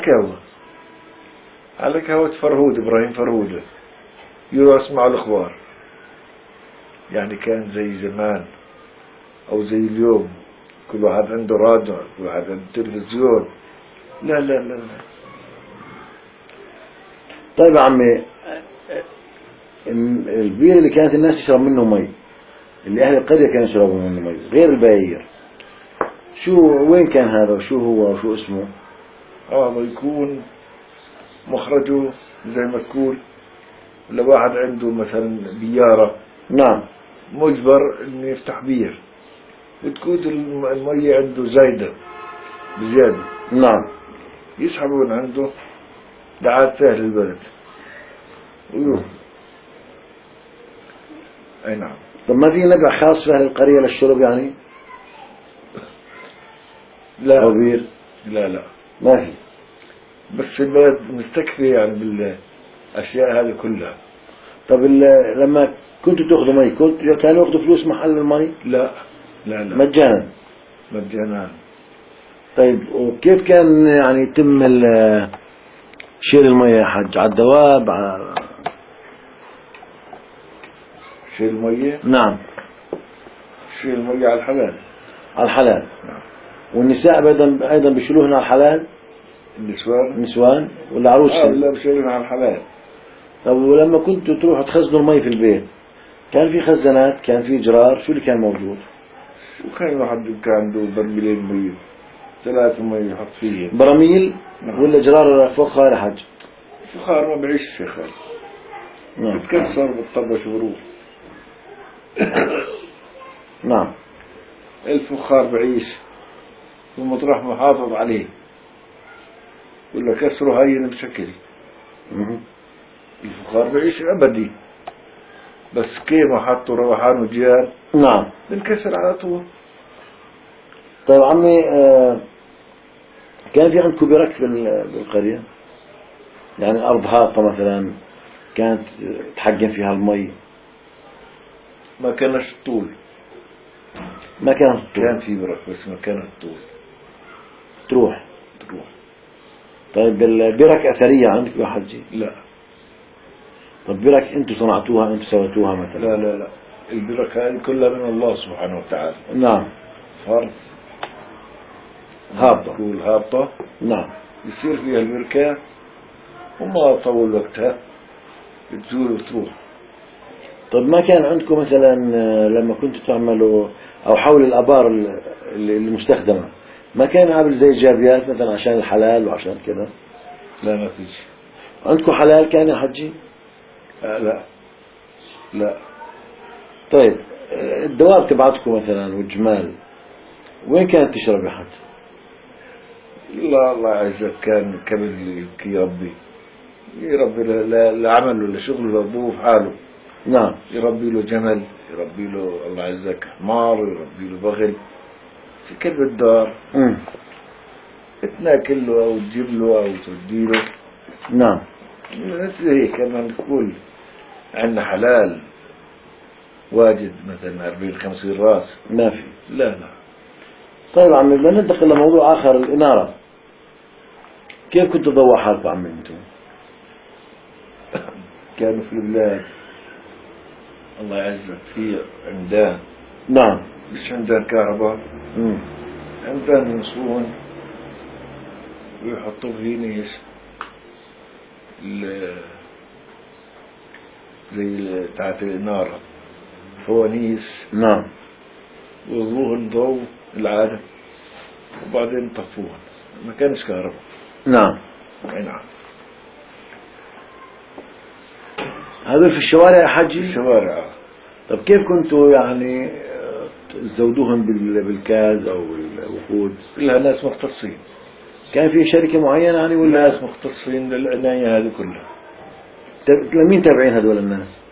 [SPEAKER 2] الكهوة فرهود، إبراهيم فرهود، يروح يسمعوا الأخبار. يعني كان زي زمان أو زي اليوم كل واحد عنده راديو، كل واحد عنده تلفزيون. لا.
[SPEAKER 1] طيب يا عمي، البير اللي كانت الناس تشرب منه مي، اللي أهل القرية كانوا يشربوا منه مي غير الباير، وين كان هذا وشو هو وشو اسمه؟
[SPEAKER 2] يكون مخرجه زي ما تقول لو واحد عنده مثلا بيارة.
[SPEAKER 1] نعم.
[SPEAKER 2] مجبر انه يفتح بير، وتكون المية عنده زايدة بزيادة.
[SPEAKER 1] نعم.
[SPEAKER 2] يسحبون عنده لعاد سهل البلد ويروح. أي نعم.
[SPEAKER 1] طب ما في نبع خاص في أهل القرية للشرب يعني؟
[SPEAKER 2] لا
[SPEAKER 1] أو بير؟
[SPEAKER 2] لا لا،
[SPEAKER 1] ما في.
[SPEAKER 2] بس البلد مستكفي يعني بالأشياء هذه كلها.
[SPEAKER 1] طب لما كنتوا تاخذوا مي كانوا ياخذوا فلوس محل المي؟
[SPEAKER 2] لا لا لا،
[SPEAKER 1] مجانا.
[SPEAKER 2] مجانا.
[SPEAKER 1] طيب وكيف كان يعني يتم شيل المي يا حج؟ على الدواب
[SPEAKER 2] شيل المية؟
[SPEAKER 1] نعم.
[SPEAKER 2] شيل المية على الحلال.
[SPEAKER 1] على الحلال.
[SPEAKER 2] نعم.
[SPEAKER 1] والنساء أيضا بيشيلوهن على الحلال؟ النسوان ولا عروس؟
[SPEAKER 2] لا، بشيلهن على الحلال.
[SPEAKER 1] طب ولما كنتوا تروحوا تخزنوا المي في البيت كان في خزانات، كان في جرار، شو اللي كان موجود؟
[SPEAKER 2] وكان واحد كان عنده برميلين مية، 3 مية يحط فيه.
[SPEAKER 1] براميل؟
[SPEAKER 2] نعم.
[SPEAKER 1] ولا جرار فوقها يا حج؟
[SPEAKER 2] فخار ما بعيش يا خالد.
[SPEAKER 1] نعم.
[SPEAKER 2] بتكسر بتطبش بروح.
[SPEAKER 1] نعم.
[SPEAKER 2] الفخار بعيش والمطرح محافظ عليه، ولا كسره هين بشكل. الفخار بعيش أبدي، بس كيما حطوا روحان وجيال
[SPEAKER 1] نعم
[SPEAKER 2] بنكسر على طول.
[SPEAKER 1] طيب عمي، كان في عندكم برك بالقرية؟ يعني أرض هابطة مثلا كانت تحجم فيها المي؟
[SPEAKER 2] ما كانش طول.
[SPEAKER 1] ما كانت
[SPEAKER 2] كان في برك بس ما كانت طول.
[SPEAKER 1] تروح.
[SPEAKER 2] تروح.
[SPEAKER 1] طيب البرك أثرية عندكم يا حجي؟
[SPEAKER 2] لا.
[SPEAKER 1] طب برك أنتم صنعتوها، أنتم سويتوها مثلا؟
[SPEAKER 2] لا لا لا، البركة هذه كلها من الله سبحانه وتعالى.
[SPEAKER 1] نعم.
[SPEAKER 2] فرض
[SPEAKER 1] هابطة.
[SPEAKER 2] تقول هابطة.
[SPEAKER 1] نعم.
[SPEAKER 2] يصير فيها البركة وما طول وقتها بتزول وتروح.
[SPEAKER 1] طب ما كان عندكم مثلا لما كنتوا تعملوا أو حول الآبار المستخدمة ما كان عامل زي جابيات مثلا عشان الحلال وعشان كذا؟
[SPEAKER 2] لا ما فيش.
[SPEAKER 1] عندكم حلال كان يا حجي؟
[SPEAKER 2] لا لا.
[SPEAKER 1] طيب الدواب تبعتكم مثلا والجمال وين كانت تشرب يا حج؟
[SPEAKER 2] لا الله عزك كان كمل يبكي ربي يربي لا عمل ولا شغل لأبوه في حاله.
[SPEAKER 1] نعم.
[SPEAKER 2] يربي له جمل، يربي له الله عزك حمار، يربي له بغل في كلب الدار. تناكل له أو تجيب له أو تودي له.
[SPEAKER 1] نعم.
[SPEAKER 2] مثل هيك كمان نقول عندنا حلال واجد مثلا 40-50 راس.
[SPEAKER 1] ما في.
[SPEAKER 2] لا لا.
[SPEAKER 1] طيب عمي بدنا ننتقل لموضوع آخر، الإنارة. كيف كنتوا تضووا حالكم عمي انتم؟
[SPEAKER 2] كانوا في البلاد الله يعزك في عمدان.
[SPEAKER 1] نعم.
[SPEAKER 2] مش عمدان كهرباء. عمدان ينصبون ويحطوا فيه نيش زي تاعت النار، فوانيس.
[SPEAKER 1] نعم.
[SPEAKER 2] ويضوهن ضوء العادة وبعدين طفوهن، ما كانش كهرباء.
[SPEAKER 1] نعم.
[SPEAKER 2] أي نعم.
[SPEAKER 1] هذول في الشوارع يا حجي؟
[SPEAKER 2] في الشوارع.
[SPEAKER 1] طب كيف كنتوا يعني تزودوهم بالكاز أو الوقود؟
[SPEAKER 2] كلها ناس مختصين.
[SPEAKER 1] كان في شركة معينة يعني ولا؟
[SPEAKER 2] ناس مختصين للعناية هذه كلها.
[SPEAKER 1] لمين تابعين هذول الناس؟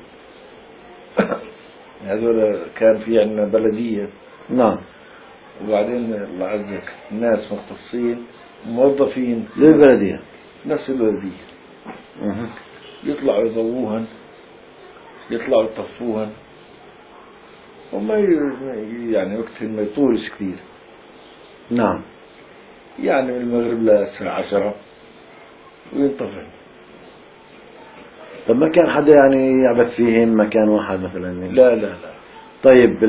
[SPEAKER 2] هذول كان في عندنا بلدية.
[SPEAKER 1] نعم.
[SPEAKER 2] وبعدين الله عزك ناس مختصين موظفين
[SPEAKER 1] للبلدية.
[SPEAKER 2] نفس البلدية. يطلعوا يضووهن، يطلعوا يطفوهن، وما يعني وقتهم ما يطولش كثير.
[SPEAKER 1] نعم.
[SPEAKER 2] يعني من المغرب للساعة 10 وينطفئ.
[SPEAKER 1] طب ما كان حدا يعني يعبث فيهم؟ ما كان واحد مثلا؟
[SPEAKER 2] لا لا لا.
[SPEAKER 1] طيب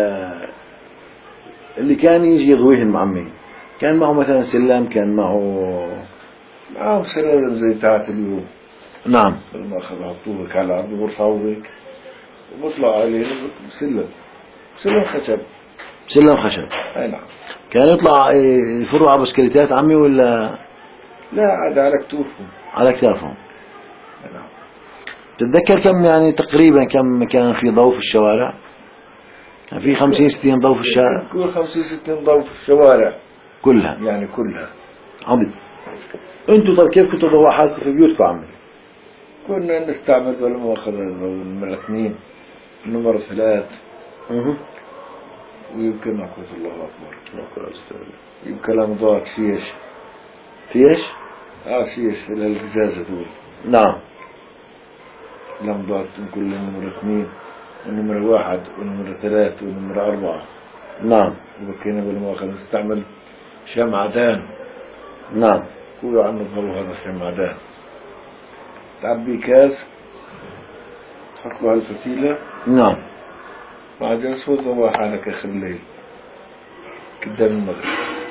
[SPEAKER 1] اللي كان يجي يضويهم عمي كان معه مثلا سلام؟ كان
[SPEAKER 2] معهم سلام زي تاعت اليوم.
[SPEAKER 1] نعم.
[SPEAKER 2] لما حطوه على الأرض ورفعوه هيك وبطلع عليه سلم خشب.
[SPEAKER 1] سلم خشب.
[SPEAKER 2] أي نعم.
[SPEAKER 1] كان يطلع يفروا على بسكليتات عمي ولا؟
[SPEAKER 2] لا عاد على كتوفهم.
[SPEAKER 1] على كتافهم.
[SPEAKER 2] نعم.
[SPEAKER 1] تتذكر كم يعني تقريبا كم كان في ضوء في الشوارع؟ كان في 50-60 ضوء في الشارع؟
[SPEAKER 2] كل 50-60 ضوء في الشوارع
[SPEAKER 1] كلها
[SPEAKER 2] يعني كلها.
[SPEAKER 1] عمي انتوا طيب كيف كنتوا تضووا حالكم في بيوتكم عمي؟
[SPEAKER 2] كنا نستعمل بالمؤاخذة الملكنين نمرة 3
[SPEAKER 1] اها.
[SPEAKER 2] ويمكن نقول الله أكبر. يمكن الأمضات شيش.
[SPEAKER 1] فيش؟
[SPEAKER 2] شيش للإجازة دول.
[SPEAKER 1] نعم.
[SPEAKER 2] الأمضات كل نمرة 2 ونمرة 1 ونمرة 3 ونمرة 4.
[SPEAKER 1] نعم.
[SPEAKER 2] وبكينا بالمواقع نستعمل شمعدان.
[SPEAKER 1] نعم.
[SPEAKER 2] قولوا عنه ضروا هذا شمعدان. تعبي كاس تحط له الفتيلة.
[SPEAKER 1] نعم.
[SPEAKER 2] مع جلس وضوا حالك آخر الليل قدام المغرب.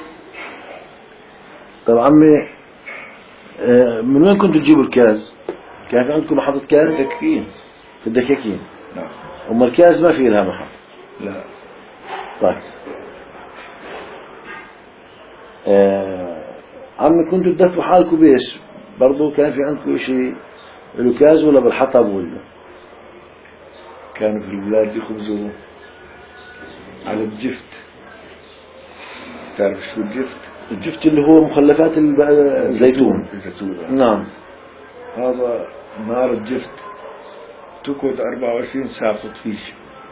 [SPEAKER 1] طيب عمي، من وين كنتوا تجيبوا الكاز؟ كان في عندكم محطة كاز؟
[SPEAKER 2] دكين.
[SPEAKER 1] في الدكاكين.
[SPEAKER 2] نعم.
[SPEAKER 1] أما الكاز ما في لها محط.
[SPEAKER 2] لا.
[SPEAKER 1] طيب. عمي كنتوا تدفوا حالكم بيش؟ برضو كان في عندكم إشي له كاز ولا بالحطب ولا؟
[SPEAKER 2] كانوا في البلاد يخبزوا على الجفت. تعرف شو الجفت؟
[SPEAKER 1] الجفت اللي هو مخلفات الزيتون. نعم.
[SPEAKER 2] هذا نار الجفت تقعد 24 ساعة تطفيش.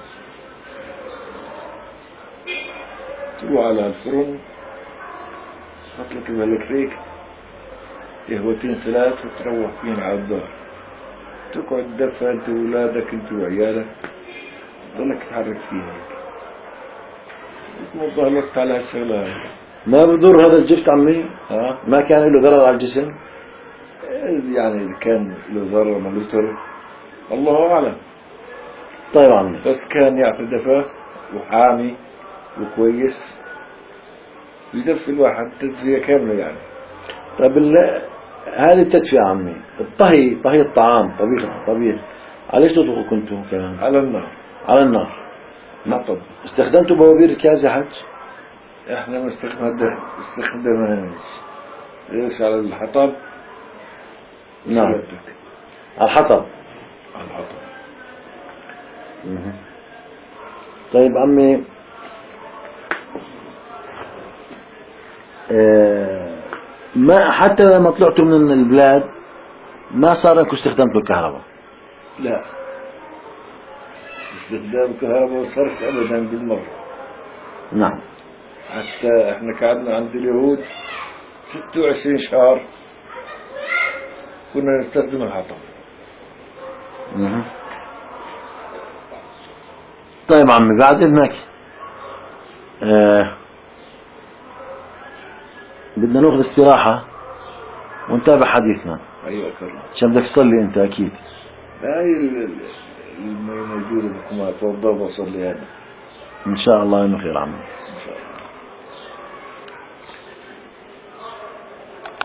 [SPEAKER 2] تروح على الفرن تحط لك بالكريك قهوتين 3 وتروح فيهم على الدار. تقعد تدفى انت وولادك انت وعيالك ضلك تحرك فيها. تمضى الوقت على هالشغلة.
[SPEAKER 1] ما بضر هذا الجفت عمي؟ ما كان له ضرر على الجسم؟
[SPEAKER 2] يعني إذا كان له ضرر ما له ضرر الله أعلم.
[SPEAKER 1] طيب عمي.
[SPEAKER 2] بس كان يعطي دفى وحامي وكويس يدفي الواحد تدفية كاملة يعني.
[SPEAKER 1] طيب هذه التدفئة عمي، طهي الطعام، طبيخ عليش تطبخوا كنتوا كمان؟
[SPEAKER 2] على النار.
[SPEAKER 1] على النار.
[SPEAKER 2] نطب.
[SPEAKER 1] استخدمتوا بوابير الكاز يا حج؟
[SPEAKER 2] احنا استخدمناش. ليش على الحطب؟
[SPEAKER 1] نعم. على الحطب.
[SPEAKER 2] على الحطب.
[SPEAKER 1] طيب عمي، ما حتى لما طلعتوا من البلاد ما صار انكم استخدمتوا الكهرباء؟
[SPEAKER 2] لا، استخدام الكهرباء صرف ابدا بالمرة.
[SPEAKER 1] نعم.
[SPEAKER 2] حتى احنا قعدنا عند اليهود 26 شهر كنا نستخدم الحطب.
[SPEAKER 1] طيب عمي، بعد اذنك بدنا ناخذ استراحة ونتابع حديثنا.
[SPEAKER 2] ايوه كرم.
[SPEAKER 1] عشان بدك تصلي انت اكيد.
[SPEAKER 2] هاي الموجودة بكم اتوضى وصلي هذا
[SPEAKER 1] ان شاء الله انه خير عمي.
[SPEAKER 2] ان شاء الله.